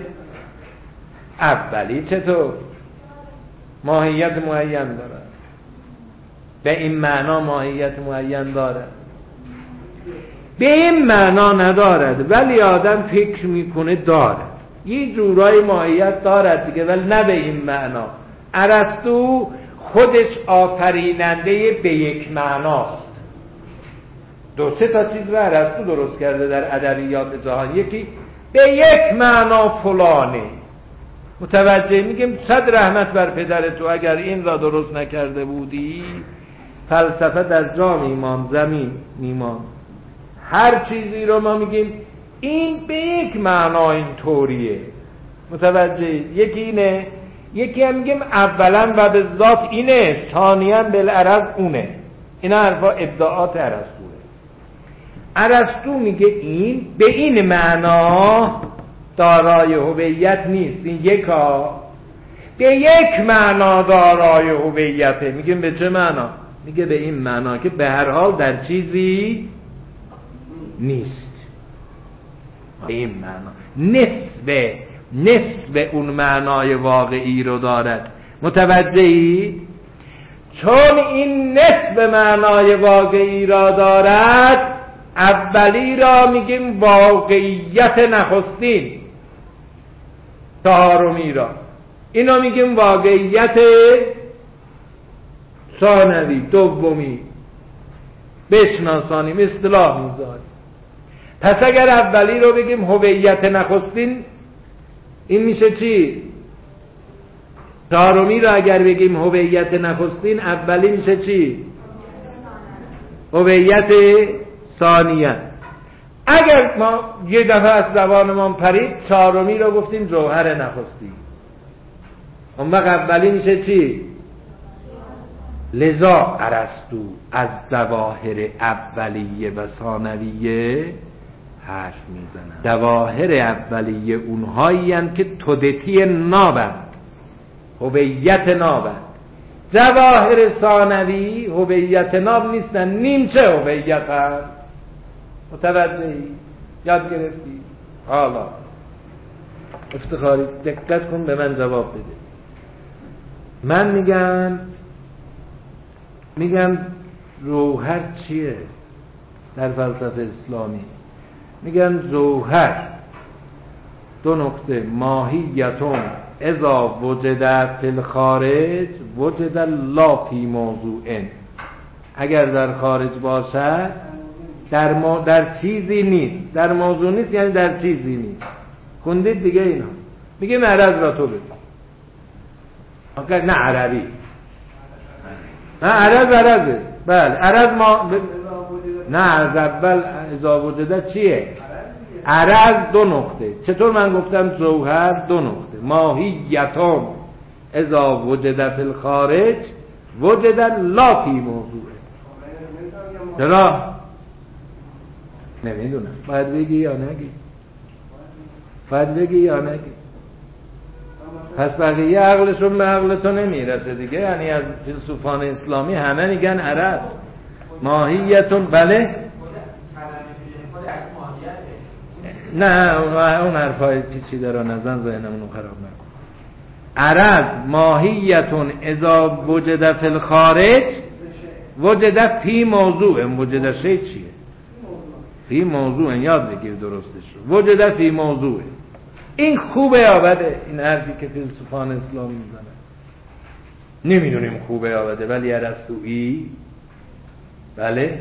اولی چطور؟ ماهیت معین داره. به این معنا ماهیت معین داره، به این معنا ندارد، ولی آدم فکر میکنه دارد. یه جورای ماهیت دارد دیگه، ولی نه به این معنا. ارسطو خودش آفریننده به یک معناست. دو سه تا چیز رو ارسطو درست کرده در ادبیات جهان. یکی به یک معنا فلانه. متوجه میگم صد رحمت بر پدر تو، اگر این را درست نکرده بودی فلسفه در جا میمان، زمین میمان. هر چیزی رو ما میگیم این به یک معنا این طوریه. متوجه؟ یکی اینه، یکی هم میگیم اولا و به ذات اینه، ثانیاً بالعرض اونه. اینا حرفا ابداعات ارسطوئه. ارسطو میگه این به این معنا دارای هویت نیست، این یکا به یک معنا دارای هویته. میگیم به چه معنا؟ میگه به این معنا که به هر حال در چیزی نیست. به این معنا نسبه نسبه اون معنای واقعی رو دارد. متوجهی؟ چون این نسبه معنای واقعی را دارد، اولی را میگیم واقعیت نخستین، چهارمی را اینو میگیم واقعیت ثانوی، دومی. بشناسانیم، اصطلاح میذاریم. پس اگر اولی رو بگیم هویت نخستین، این میشه چی؟ چهارمی رو اگر بگیم هویت نخستین، اولی میشه چی؟ هویت ثانیه. اگر ما یه دفعه از زبانمان پرید، چهارمی رو گفتیم جوهر نخستین، اون وقت اولی میشه چی؟ لذا ارسطو از ظواهر اولیه و ثانویه حرف میزنن. ظواهر اولیه اونهایی هستند که تودتی نابند، هویت نابند. ظواهر ثانوی هویت ناب نیستن، نیمچه هویت هست. متوجهی؟ یاد گرفتی؟ حالا افتخاری دقت کن به من جواب بده. من میگم میگم جوهر چیه در فلسفه اسلامی؟ میگن جوهر دو نکته: ماهیتون اذا وجد فی الخارج وجد لا فی موضوع. اگر در خارج باشد در, مو... در چیزی نیست، در موضوع نیست، یعنی در چیزی نیست. خوندید دیگه اینا. میگه عرض را تو بگو. نه عربی، نه عرض عرضه. بله عرض ما ب... نه از اول اذا وجده چیه؟ عرض دو نقطه. چطور من گفتم جوهر دو نقطه؟ ماهیتون اذا وجد فی الخارج وجد لا فی موضوع. چرا؟ نمیدونم باید بگی یا نگی، باید بگی یا نگی. پس بقیه عقلشون به عقل تو نمیرسه دیگه. یعنی از فیلسوفان اسلامی همه میگن عرض ماهیتون. بله نه اون حرفای پیچیده رو نزن، ذهنمونو خراب نکن. عرض ماهیتون اذا وجد فی الخارج وجد فی موضوع. وجد شی چیه؟ فی موضوع. یاد بگیر درستش رو. وجد فی موضوع. این خوبه یا بده؟ این حرفی که فیلسوفان اسلام میزنن نمیدونیم خوبه یا بده، ولی ارسطویی بله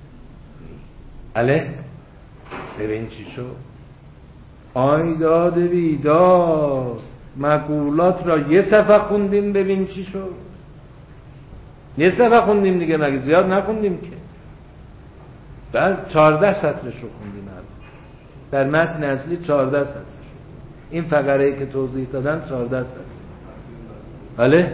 بله. ببین چی شد. آی داد بیداد، مقولات را یه صفحه خوندیم ببین چی شد. یه صفحه خوندیم دیگه، مگه زیاد نخوندیم که. بعد چهارده سطرش رو خوندیم. در متن اصلی چهارده سطرش. این فقره‌ای که توضیح دادم چهارده سطر. بله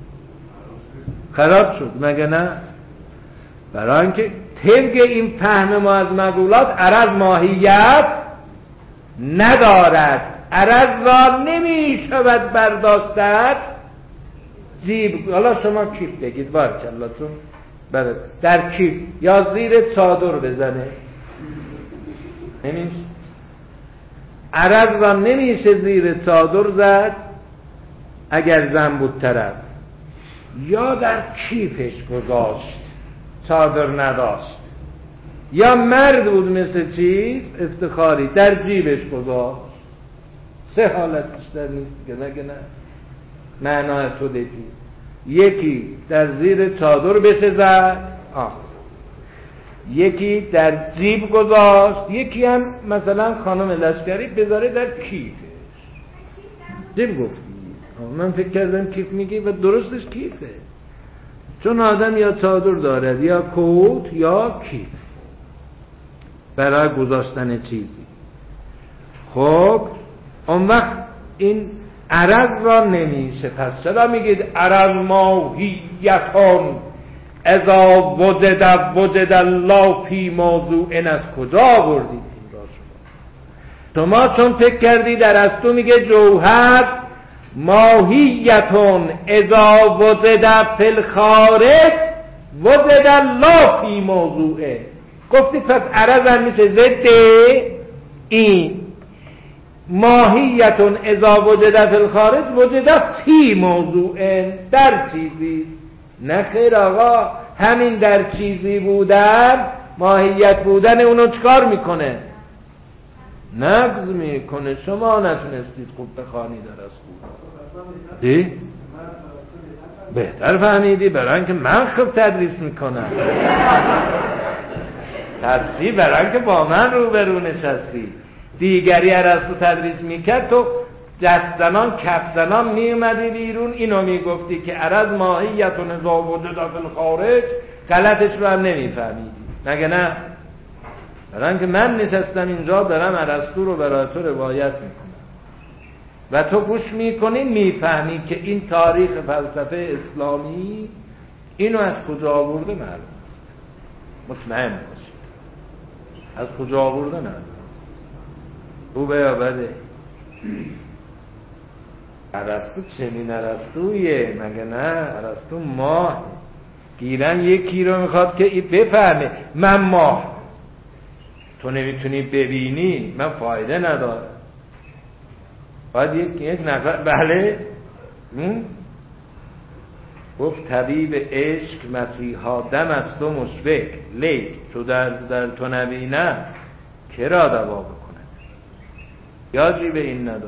خراب شد مگه نه؟ برای اینکه طبق این فهم ما از مقولات عرض ماهیت ندارد، عرض را نمی شود برداشتد جیب. حالا شما کیف بگید بارکالله، چون در کیف یا زیر چادر بزنه نمیشه. عرض را نمیشه زیر چادر زد اگر زن بود طرف، یا در کیفش گذاشت چادر نداشت، یا مرد بود مثل چیز افتخاری در جیبش گذاشت. سه حالت بیشتر نیست که نگه نه معنای تو دیدی. یکی در زیر چادر بشه زد، آه. یکی در جیب گذاشت، یکی هم مثلا خانم لشکری بذاره در کیفش. جیب گفتی، من فکر کردم کیف میگی و درستش کیفه، چون آدم یا چادر دارد یا کوت یا کیف برای گذاشتن چیزی. خب اون وقت این عرض را نمیشه. پس چرا میگید عرض ماهیتون اذا وجد وجد الله فی موضوع؟ این از کجا آوردید این را شما؟ شما چون فکر کردید ارسطو میگه جوهر ماهیتون اذا وجد فی الخارج وجد الله فی موضوعه. گفتید پس عرض هم میشه ضد این. ماهیتون اذا وجد فی الخارج وجد فی موضوع، در چیزی. نه خیر آقا، همین در چیزی بودن ماهیت بودن اونو چکار میکنه؟ نقض میکنه. شما نتونستید خوب بخوانید ارسطو. دی؟ بهتر فهمیدی، برای اینکه من خوب تدریس میکنم. ترسی برای اینکه با من روبرو نشستی. دیگری ارسطو تدریس میکرد، تو دستنان کفزنان میومدی بیرون اینو میگفتی که عرض ماهیتون اذا وجد فی الخارج، غلطش رو هم نمیفهمیدی. مگه نه؟ برای اینکه من نشستم اینجا دارم ارسطو رو برای تو روایت میکنم و تو گوش میکنی، میفهمی که این تاریخ فلسفه اسلامی اینو از کجا آورده معلوم است. مطمئن باشید از کجا آورده معلوم است. خوبه یا بده؟ ارسطو چنین ارسطویه، مگه نه؟ ارسطو ماه گیرن یکی رو میخواد که بفهمه من ماه، تو نمیتونی ببینی، من فایده نداره. باید یک, یک نفر بله گفت طبیب عشق مسیحا دم است و مشفق، لیک تو در, در تو نبینه که را دوا بکند، یادی به این نداری.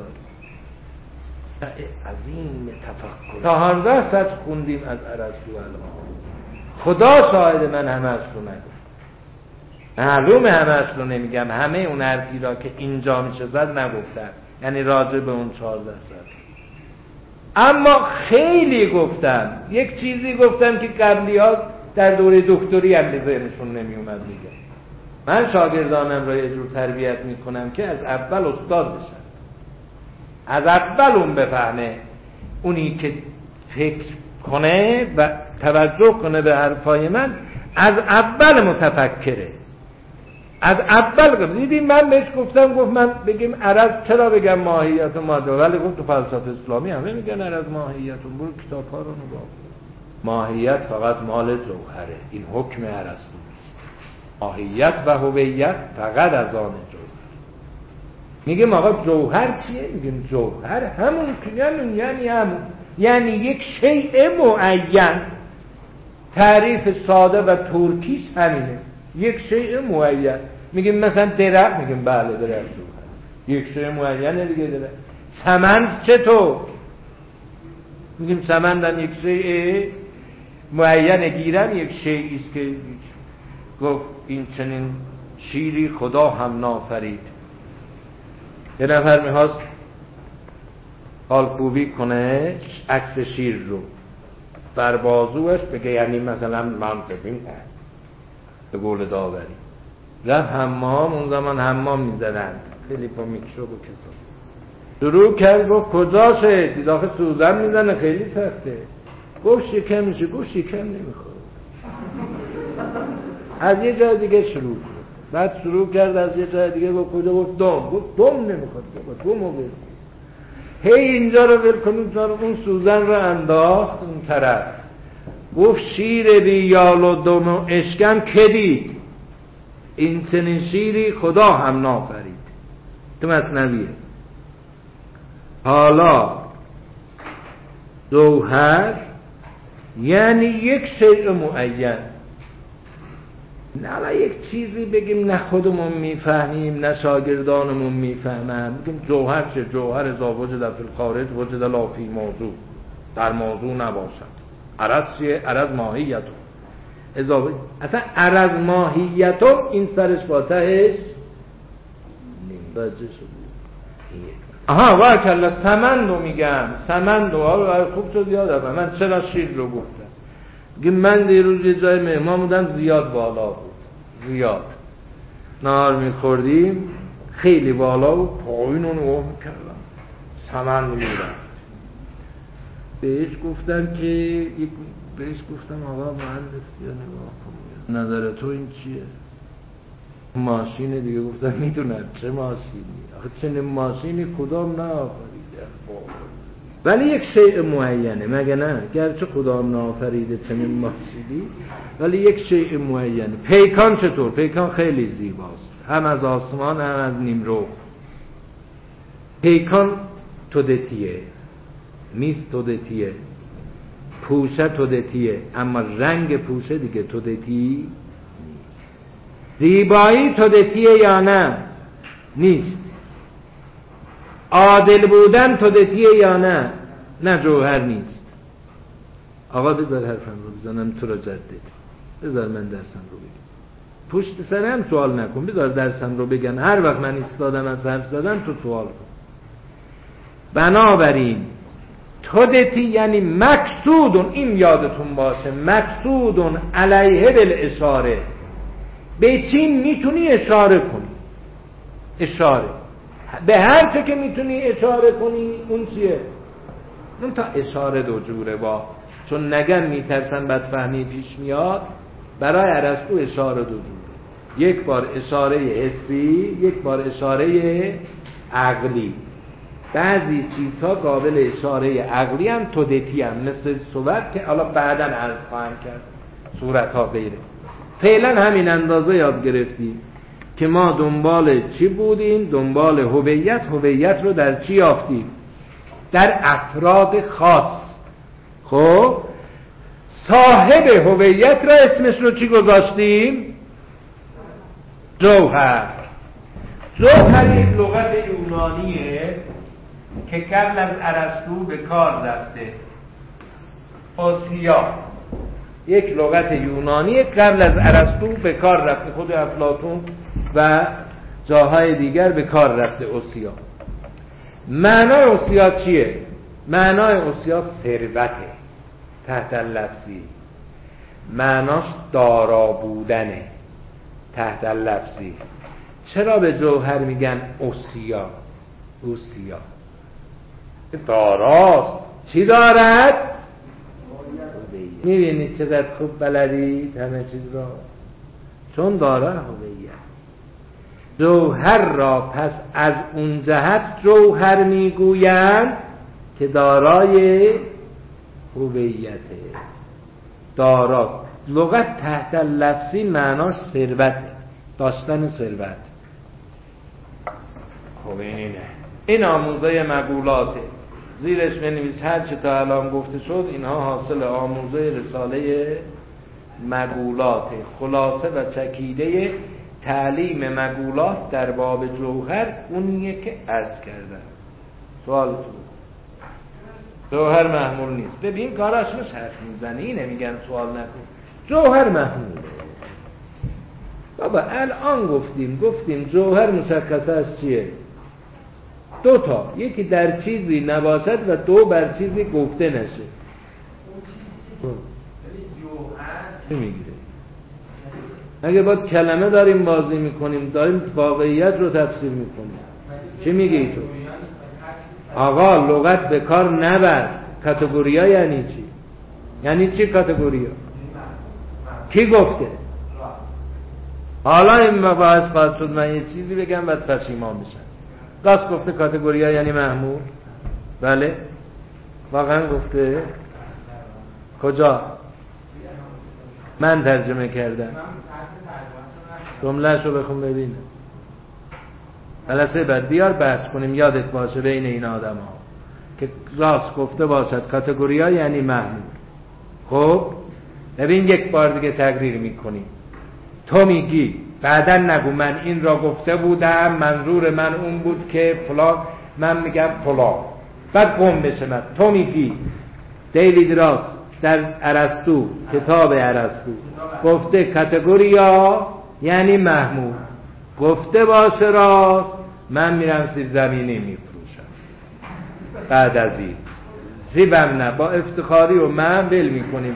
عظیم تفکر چهارده صد خوندیم از ارسطو الان. خدا شاهد من همه اش رو نگفت، معلومه همه اش رو نمیگم، همه اون حرفی را که اینجا میشه زد نگفتم، یعنی راجع به اون چهارده صد. اما خیلی گفتم. یک چیزی گفتم که قبلی ها در دوره دکتری هم به ذهنشون نمی اومد. میگم من شاگردانم را یه جور تربیت میکنم که از اول استاد بشن، از اول اون بفهمه، اونی که فکر کنه و توجه کنه به حرفای من از اول متفکره، از اول. دیدیم من بهش گفتم، گفت من بگیم عرض چرا بگم ماهیت و ماده، ولی گفت تو فلسفه اسلامی همه میگن عرض ماهیت، و برو کتاب ها رو نگاه. ماهیت فقط مال جوهره، این حکم ارسطو است. ماهیت و هویت فقط از آن جوهر. میگیم آقا جوهر چیه؟ میگیم جوهر همون که یعنی یعنی همون یعنی یک شیء معین. تعریف ساده و ترکیش همینه، یک شیء معین. میگیم مثلا درخت، میگیم بله درخت جوهر، یک شیء معینه دیگه. درخت سمند چطور؟ میگیم سمند هم یک شیء معین. گیرم یک شیئی است که گفت این چنین شیری خدا هم نافرید. یه نفر میخواست حالکوبی کنه عکس شیر رو بر بازوش بگه، یعنی مثلا من ببین به قول داوری. رفت حمام، اون زمان حمام میزدند خیلی با میکروب و کسا. شروع کرد گفت کجاشه؟ دید آخه سوزن میزنه خیلی سخته. گفت شکم میشه. گفت شکم نمیخواد. از یه جای دیگه شروع کرد. بعد شروع کرد از یه جای دیگه. گفت کجا؟ گفت دم. گفت دم نمیخواد. گفت دم رو ول. هی اینجا رو ول کنید، اون سوزن رو انداخت اون طرف. گفت شیر بی یال و دم و اشکم که دید؟ این چنین شیری خدا هم نافرید. تو مثنویه. حالا جوهر یعنی یک شیء معین، نه یک چیزی بگیم نه خودمون میفهمیم نه شاگردانمون میفهمن، بگیم جوهر چه؟ جوهر اذا وجد فی الخارج وجد لا فی موضوع، در موضوع نباشد. عرض چیه؟ عرض ماهیت اضافه، اصلا عرض ماهیت این سرش با تهش نمیباجه شد. آها واکلا سمندو میگم، سمندو خوب شد یادم من چرا شیر رو گفتم. میگم من دیروز یه جای مهمان بودم زیاد بالا بود، زیاد نهار میخوردیم خیلی بالا بود، پایین رو نگاه میکردم سمند میرم. بهش گفتم که یک بهش گفتم آقا مهندس بیا نگاه کن نظر تو این چیه؟ ماشین دیگه. گفتم میدونم چه ماشینی، آخه چنین ماشینی کدام نافریده، ولی یک شیء معینه مگه نه؟ گرچه خدا نافریده چنین ماشینی ولی یک شیء معینه. پیکان چطور؟ پیکان خیلی زیباست، هم از آسمان هم از نیمرو. پیکان تودتیه، میز تودتیه، پوشه تودتیه، اما رنگ پوشه دیگه تودتی. زیبایی تودتیه یا نه؟ نیست. عادل بودن تودتیه یا نه؟ نه جوهر نیست. آقا بذار حرفم رو بزنم تو رو جدد، بذار من درسم رو بگم، پشت سرم سوال نکن، بذار درسم رو بگم، هر وقت من ایستادم از حرف زدم تو سوال کن. بنابراین تودتی یعنی مقصودون، این یادتون باشه، مقصودون علیه بالاشاره. به چی میتونی اشاره کنی؟ اشاره به هر چه که میتونی اشاره کنی اون چیه؟ اون تا اشاره دو جوره با، چون نگم میترسن بدفهمی پیش میاد، برای ارسطو اشاره دو جوره، یک بار اشاره حسی، یک بار اشاره عقلی. بعضی چیزها قابل اشاره عقلی هم تودتی هم، مثل صورت که حالا بعداً عرض خواهم کرد صورت ها غیره. فعلا همین اندازه یاد گرفتیم که ما دنبال چی بودیم؟ دنبال هویت. هویت رو در چی یافتیم؟ در افراد خاص. خب صاحب هویت را اسمش رو چی گذاشتیم؟ جوهر. جوهر یک لغت یونانیه که قبل از ارسطو به کار رفته. اوسیا یک لغت یونانی قبل از ارسطو به کار رفته، خود افلاطون و جاهای دیگر به کار رفته اوسیا. معنای اوسیا چیه؟ معنای اوسیا ثروته تحت اللفظی، معناش دارا بودنه تحت اللفظی. چرا به جوهر میگن اوسیا؟ اوسیا داراست. چی دارد؟ میبینید چقدر خوب بلدید همه چیز را، چون دارا هویت. جوهر را پس از اون جهت جوهر میگویند که دارای هویته، داراست. لغت تحت لفظی معناش ثروته، داشتن ثروت. خب اینه، این آموزه مقولاته، زیرش بنویس هر چه تا الان گفته شد اینها حاصل آموزه رساله مقولاته، خلاصه و چکیده تعلیم مقولات در باب جوهر اونیه که عرض کردم. سوال تو جوهر محمول نیست. ببین کاراش مش حرف میزنی، نمیگن سوال نکن. جوهر محموله بابا. الان گفتیم گفتیم جوهر مشخصه از چیه؟ دو تا، یکی در چیزی نباشد و دو بر چیزی گفته نشه. چی میگیره؟ اگه با کلمه داریم بازی میکنیم، داریم واقعیت رو تفسیر میکنیم. چی میگی تو؟ آقا لغت به کار نبر. کاتگوریا یعنی چی؟ یعنی چی کاتگوریا؟ کی گفته؟ حالا این مباحث خواهد شد من یه چیزی بگم بعد پشیمان میشم. راست گفته کاتگوریا یعنی محمول؟ بله واقعا گفته؟ کجا؟ من ترجمه کردم. جمله‌شو بخون ببینه. جلسه بعد بیار بحث کنیم یادت باشه بین این آدم ها که راست گفته باشد کاتگوری ها یعنی محمول. خب ببین یک بار دیگه تقریر میکنیم. تو میگی بعدا نگو من این را گفته بودم منظور من اون بود که فلان، من میگم فلان، بعد گم بشه. من تو میگی دیوید راست در ارسطو، کتاب ارسطو گفته کاتگوری ها یعنی محمول. گفته باشه راست، من میرم سیب زمینی میفروشم. بعد از این زیبم نه با افتخاری و من ول میکنیم.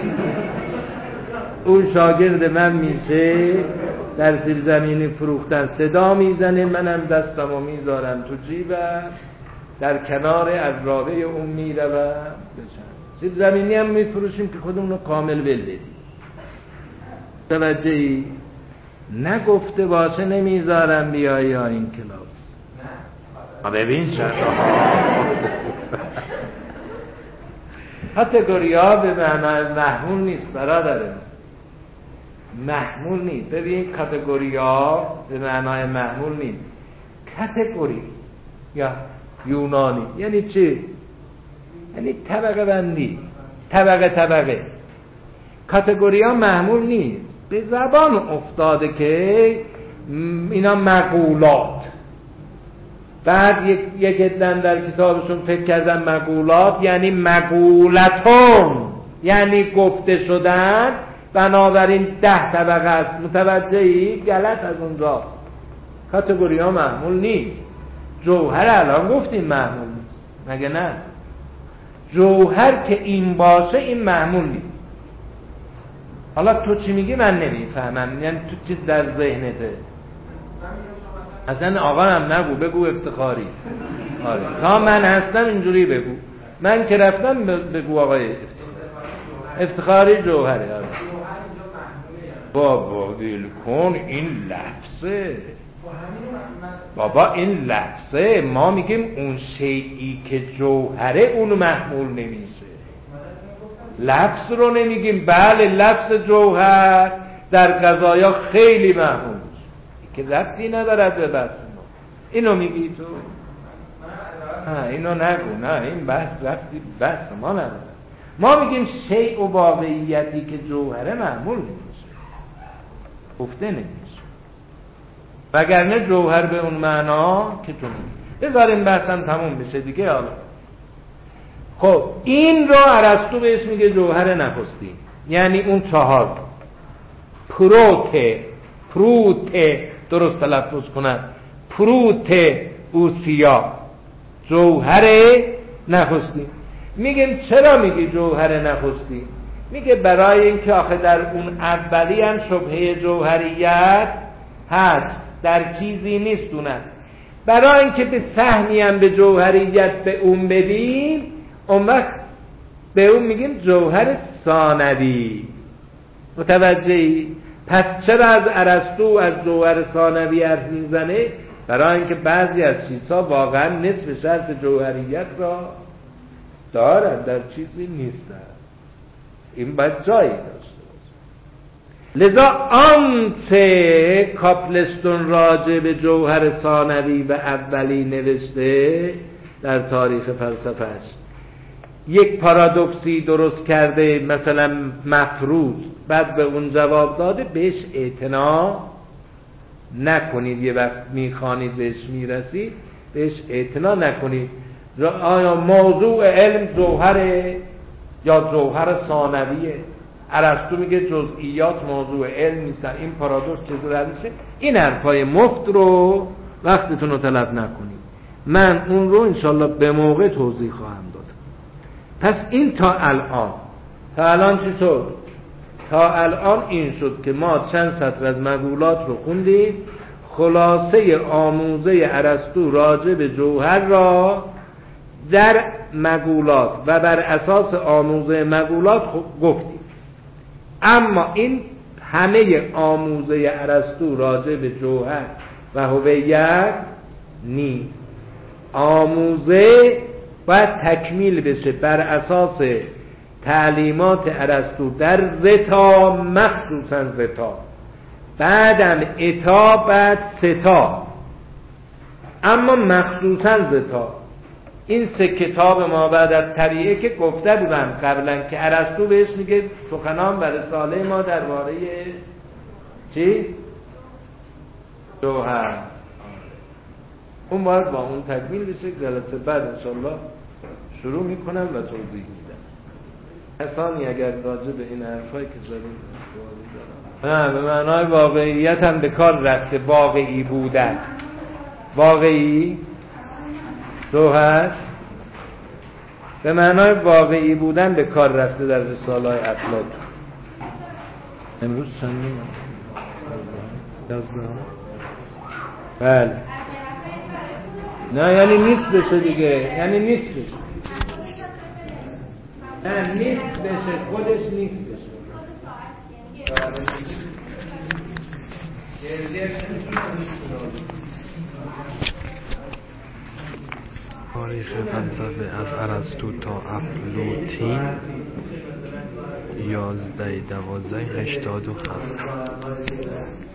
اون شاگرد من میشه در سیب زمینی فروختن صدا میزنه، منم دستمو میذارم تو جیبم در کنار عرابه اون میروم. سیب زمینی هم میفروشیم که خودمونو کامل ول بدیم. توجهی؟ نگفته باشه نمیذارم بیایی یا این کلاس. نه ببین چرا کاتگوری ها به معنای محمول نیست برادرم، محمول نیست. ببین کاتگوری ها به معنای محمول نیست. کاتگوری یا یونانی یعنی چی؟ یعنی طبقه بندی، طبقه طبقه. کاتگوری ها محمول نیست. به زبان افتاده که اینا مقولات. بعد یک یک ادن در کتابشون فکر کردن مقولات یعنی مقولتون، یعنی گفته شدن، بنابراین ده طبقه است. متوجهی؟ غلط از اونجاست. کاتگوری ها محمول نیست. جوهر الان گفتیم محمول نیست، مگه نه؟ جوهر که این باشه این محمول نیست. حالا تو چی میگی من نمیفهمم، یعنی تو چی در ذهنته؟ اصلا آقا هم نگو، بگو افتخاری. آره تا من هستم اینجوری بگو، من که رفتم بگو آقای افتخاری. افتخاری جوهره. آره بابا ویل کن این لفظه، بابا این لفظه. ما میگیم اون شیئی که جوهره اون محمول نمیشه. لفظ رو نمیگیم. بله لفظ جوهر در قضایا خیلی محمول میشه که ربطی ندارد به بحث ما. اینو میگی تو؟ ها اینو نگو. نه این بحث ربطی بحث ما نداره. ما میگیم شیء و واقعیتی که جوهره محمول نمیشه، گفته نمیشه. وگرنه جوهر به اون معنا که تو میگی. بذاریم بحثم تموم بشه دیگه. حالا خب این رو ارسطو بهش میگه جوهر نخستی، یعنی اون چهار پروته پروته درست تلفظ کنن، پروته اوسیا، جوهر نخستی. میگیم چرا میگی جوهر نخستی؟ میگه برای اینکه آخه در اون اولی هم شبهه جوهریت هست، در چیزی نیست اونم. برای اینکه به سهمی هم به جوهریت به اون بدیم، اون وقت به اون میگیم جوهر ثانوی. متوجهی؟ پس چرا از ارسطو از جوهر ثانوی حرف میزنه؟ برای اینکه بعضی از چیزها واقعا نصف شرط جوهریت را دارن، در چیزی نیستن. این باید جایی داشته باشه. لذا آنچه کاپلستون راجع به جوهر ثانوی و اولی نوشته در تاریخ فلسفهش، یک پارادوکسی درست کرده مثلا مفروض، بعد به اون جواب داده، بهش اعتنا نکنید. یه وقت میخوانید بهش میرسید بهش اعتنا نکنید. آیا موضوع علم جوهره یا جوهر ثانویه؟ ارسطو میگه جزئیات موضوع علم نیستن. این پارادوکس چیزی در میشه. این حرفای مفت رو وقتتون رو تلف نکنید. من اون رو انشالله به موقع توضیح خواهم داد. پس این تا الان تا الان چی شد؟ تا الان این شد که ما چند سطر از مقولات رو خوندیم، خلاصه آموزه ارسطو راجع به جوهر را در مقولات و بر اساس آموزه مقولات گفتیم. اما این همه آموزه ارسطو راجع به جوهر و هویت نیست. آموزه باید تکمیل بشه بر اساس تعلیمات ارسطو در زتا، مخصوصا زتا. بعدم اتا، بعد ستا، اما مخصوصا زتا. این سه کتاب ما بعد از طریعه که گفته بودن قبلا که ارسطو بهش میگه سخنان و رساله ما درباره چی؟ جوهر. اون باید با اون تکمیل بشه. جلسه بعد انشالله شروع میکنم و توضیح میدم. کسانی اگر راجع به این حرفایی که زدیم سوالی دارن. نه، به معنای واقعیت هم به کار رفته. واقعی بودن، واقعی جوهر به معنای واقعی بودن به کار رفته در رساله های افلاطون. امروز چندیم؟ یازده. بله. نه یعنی نیست بشه دیگه، یعنی نیست بشه. نه نیست بشه، خودش نیست بشه. تاریخ فلسفه از ارسطو تا افلاطین یازده دوازده هشتاد و هفت.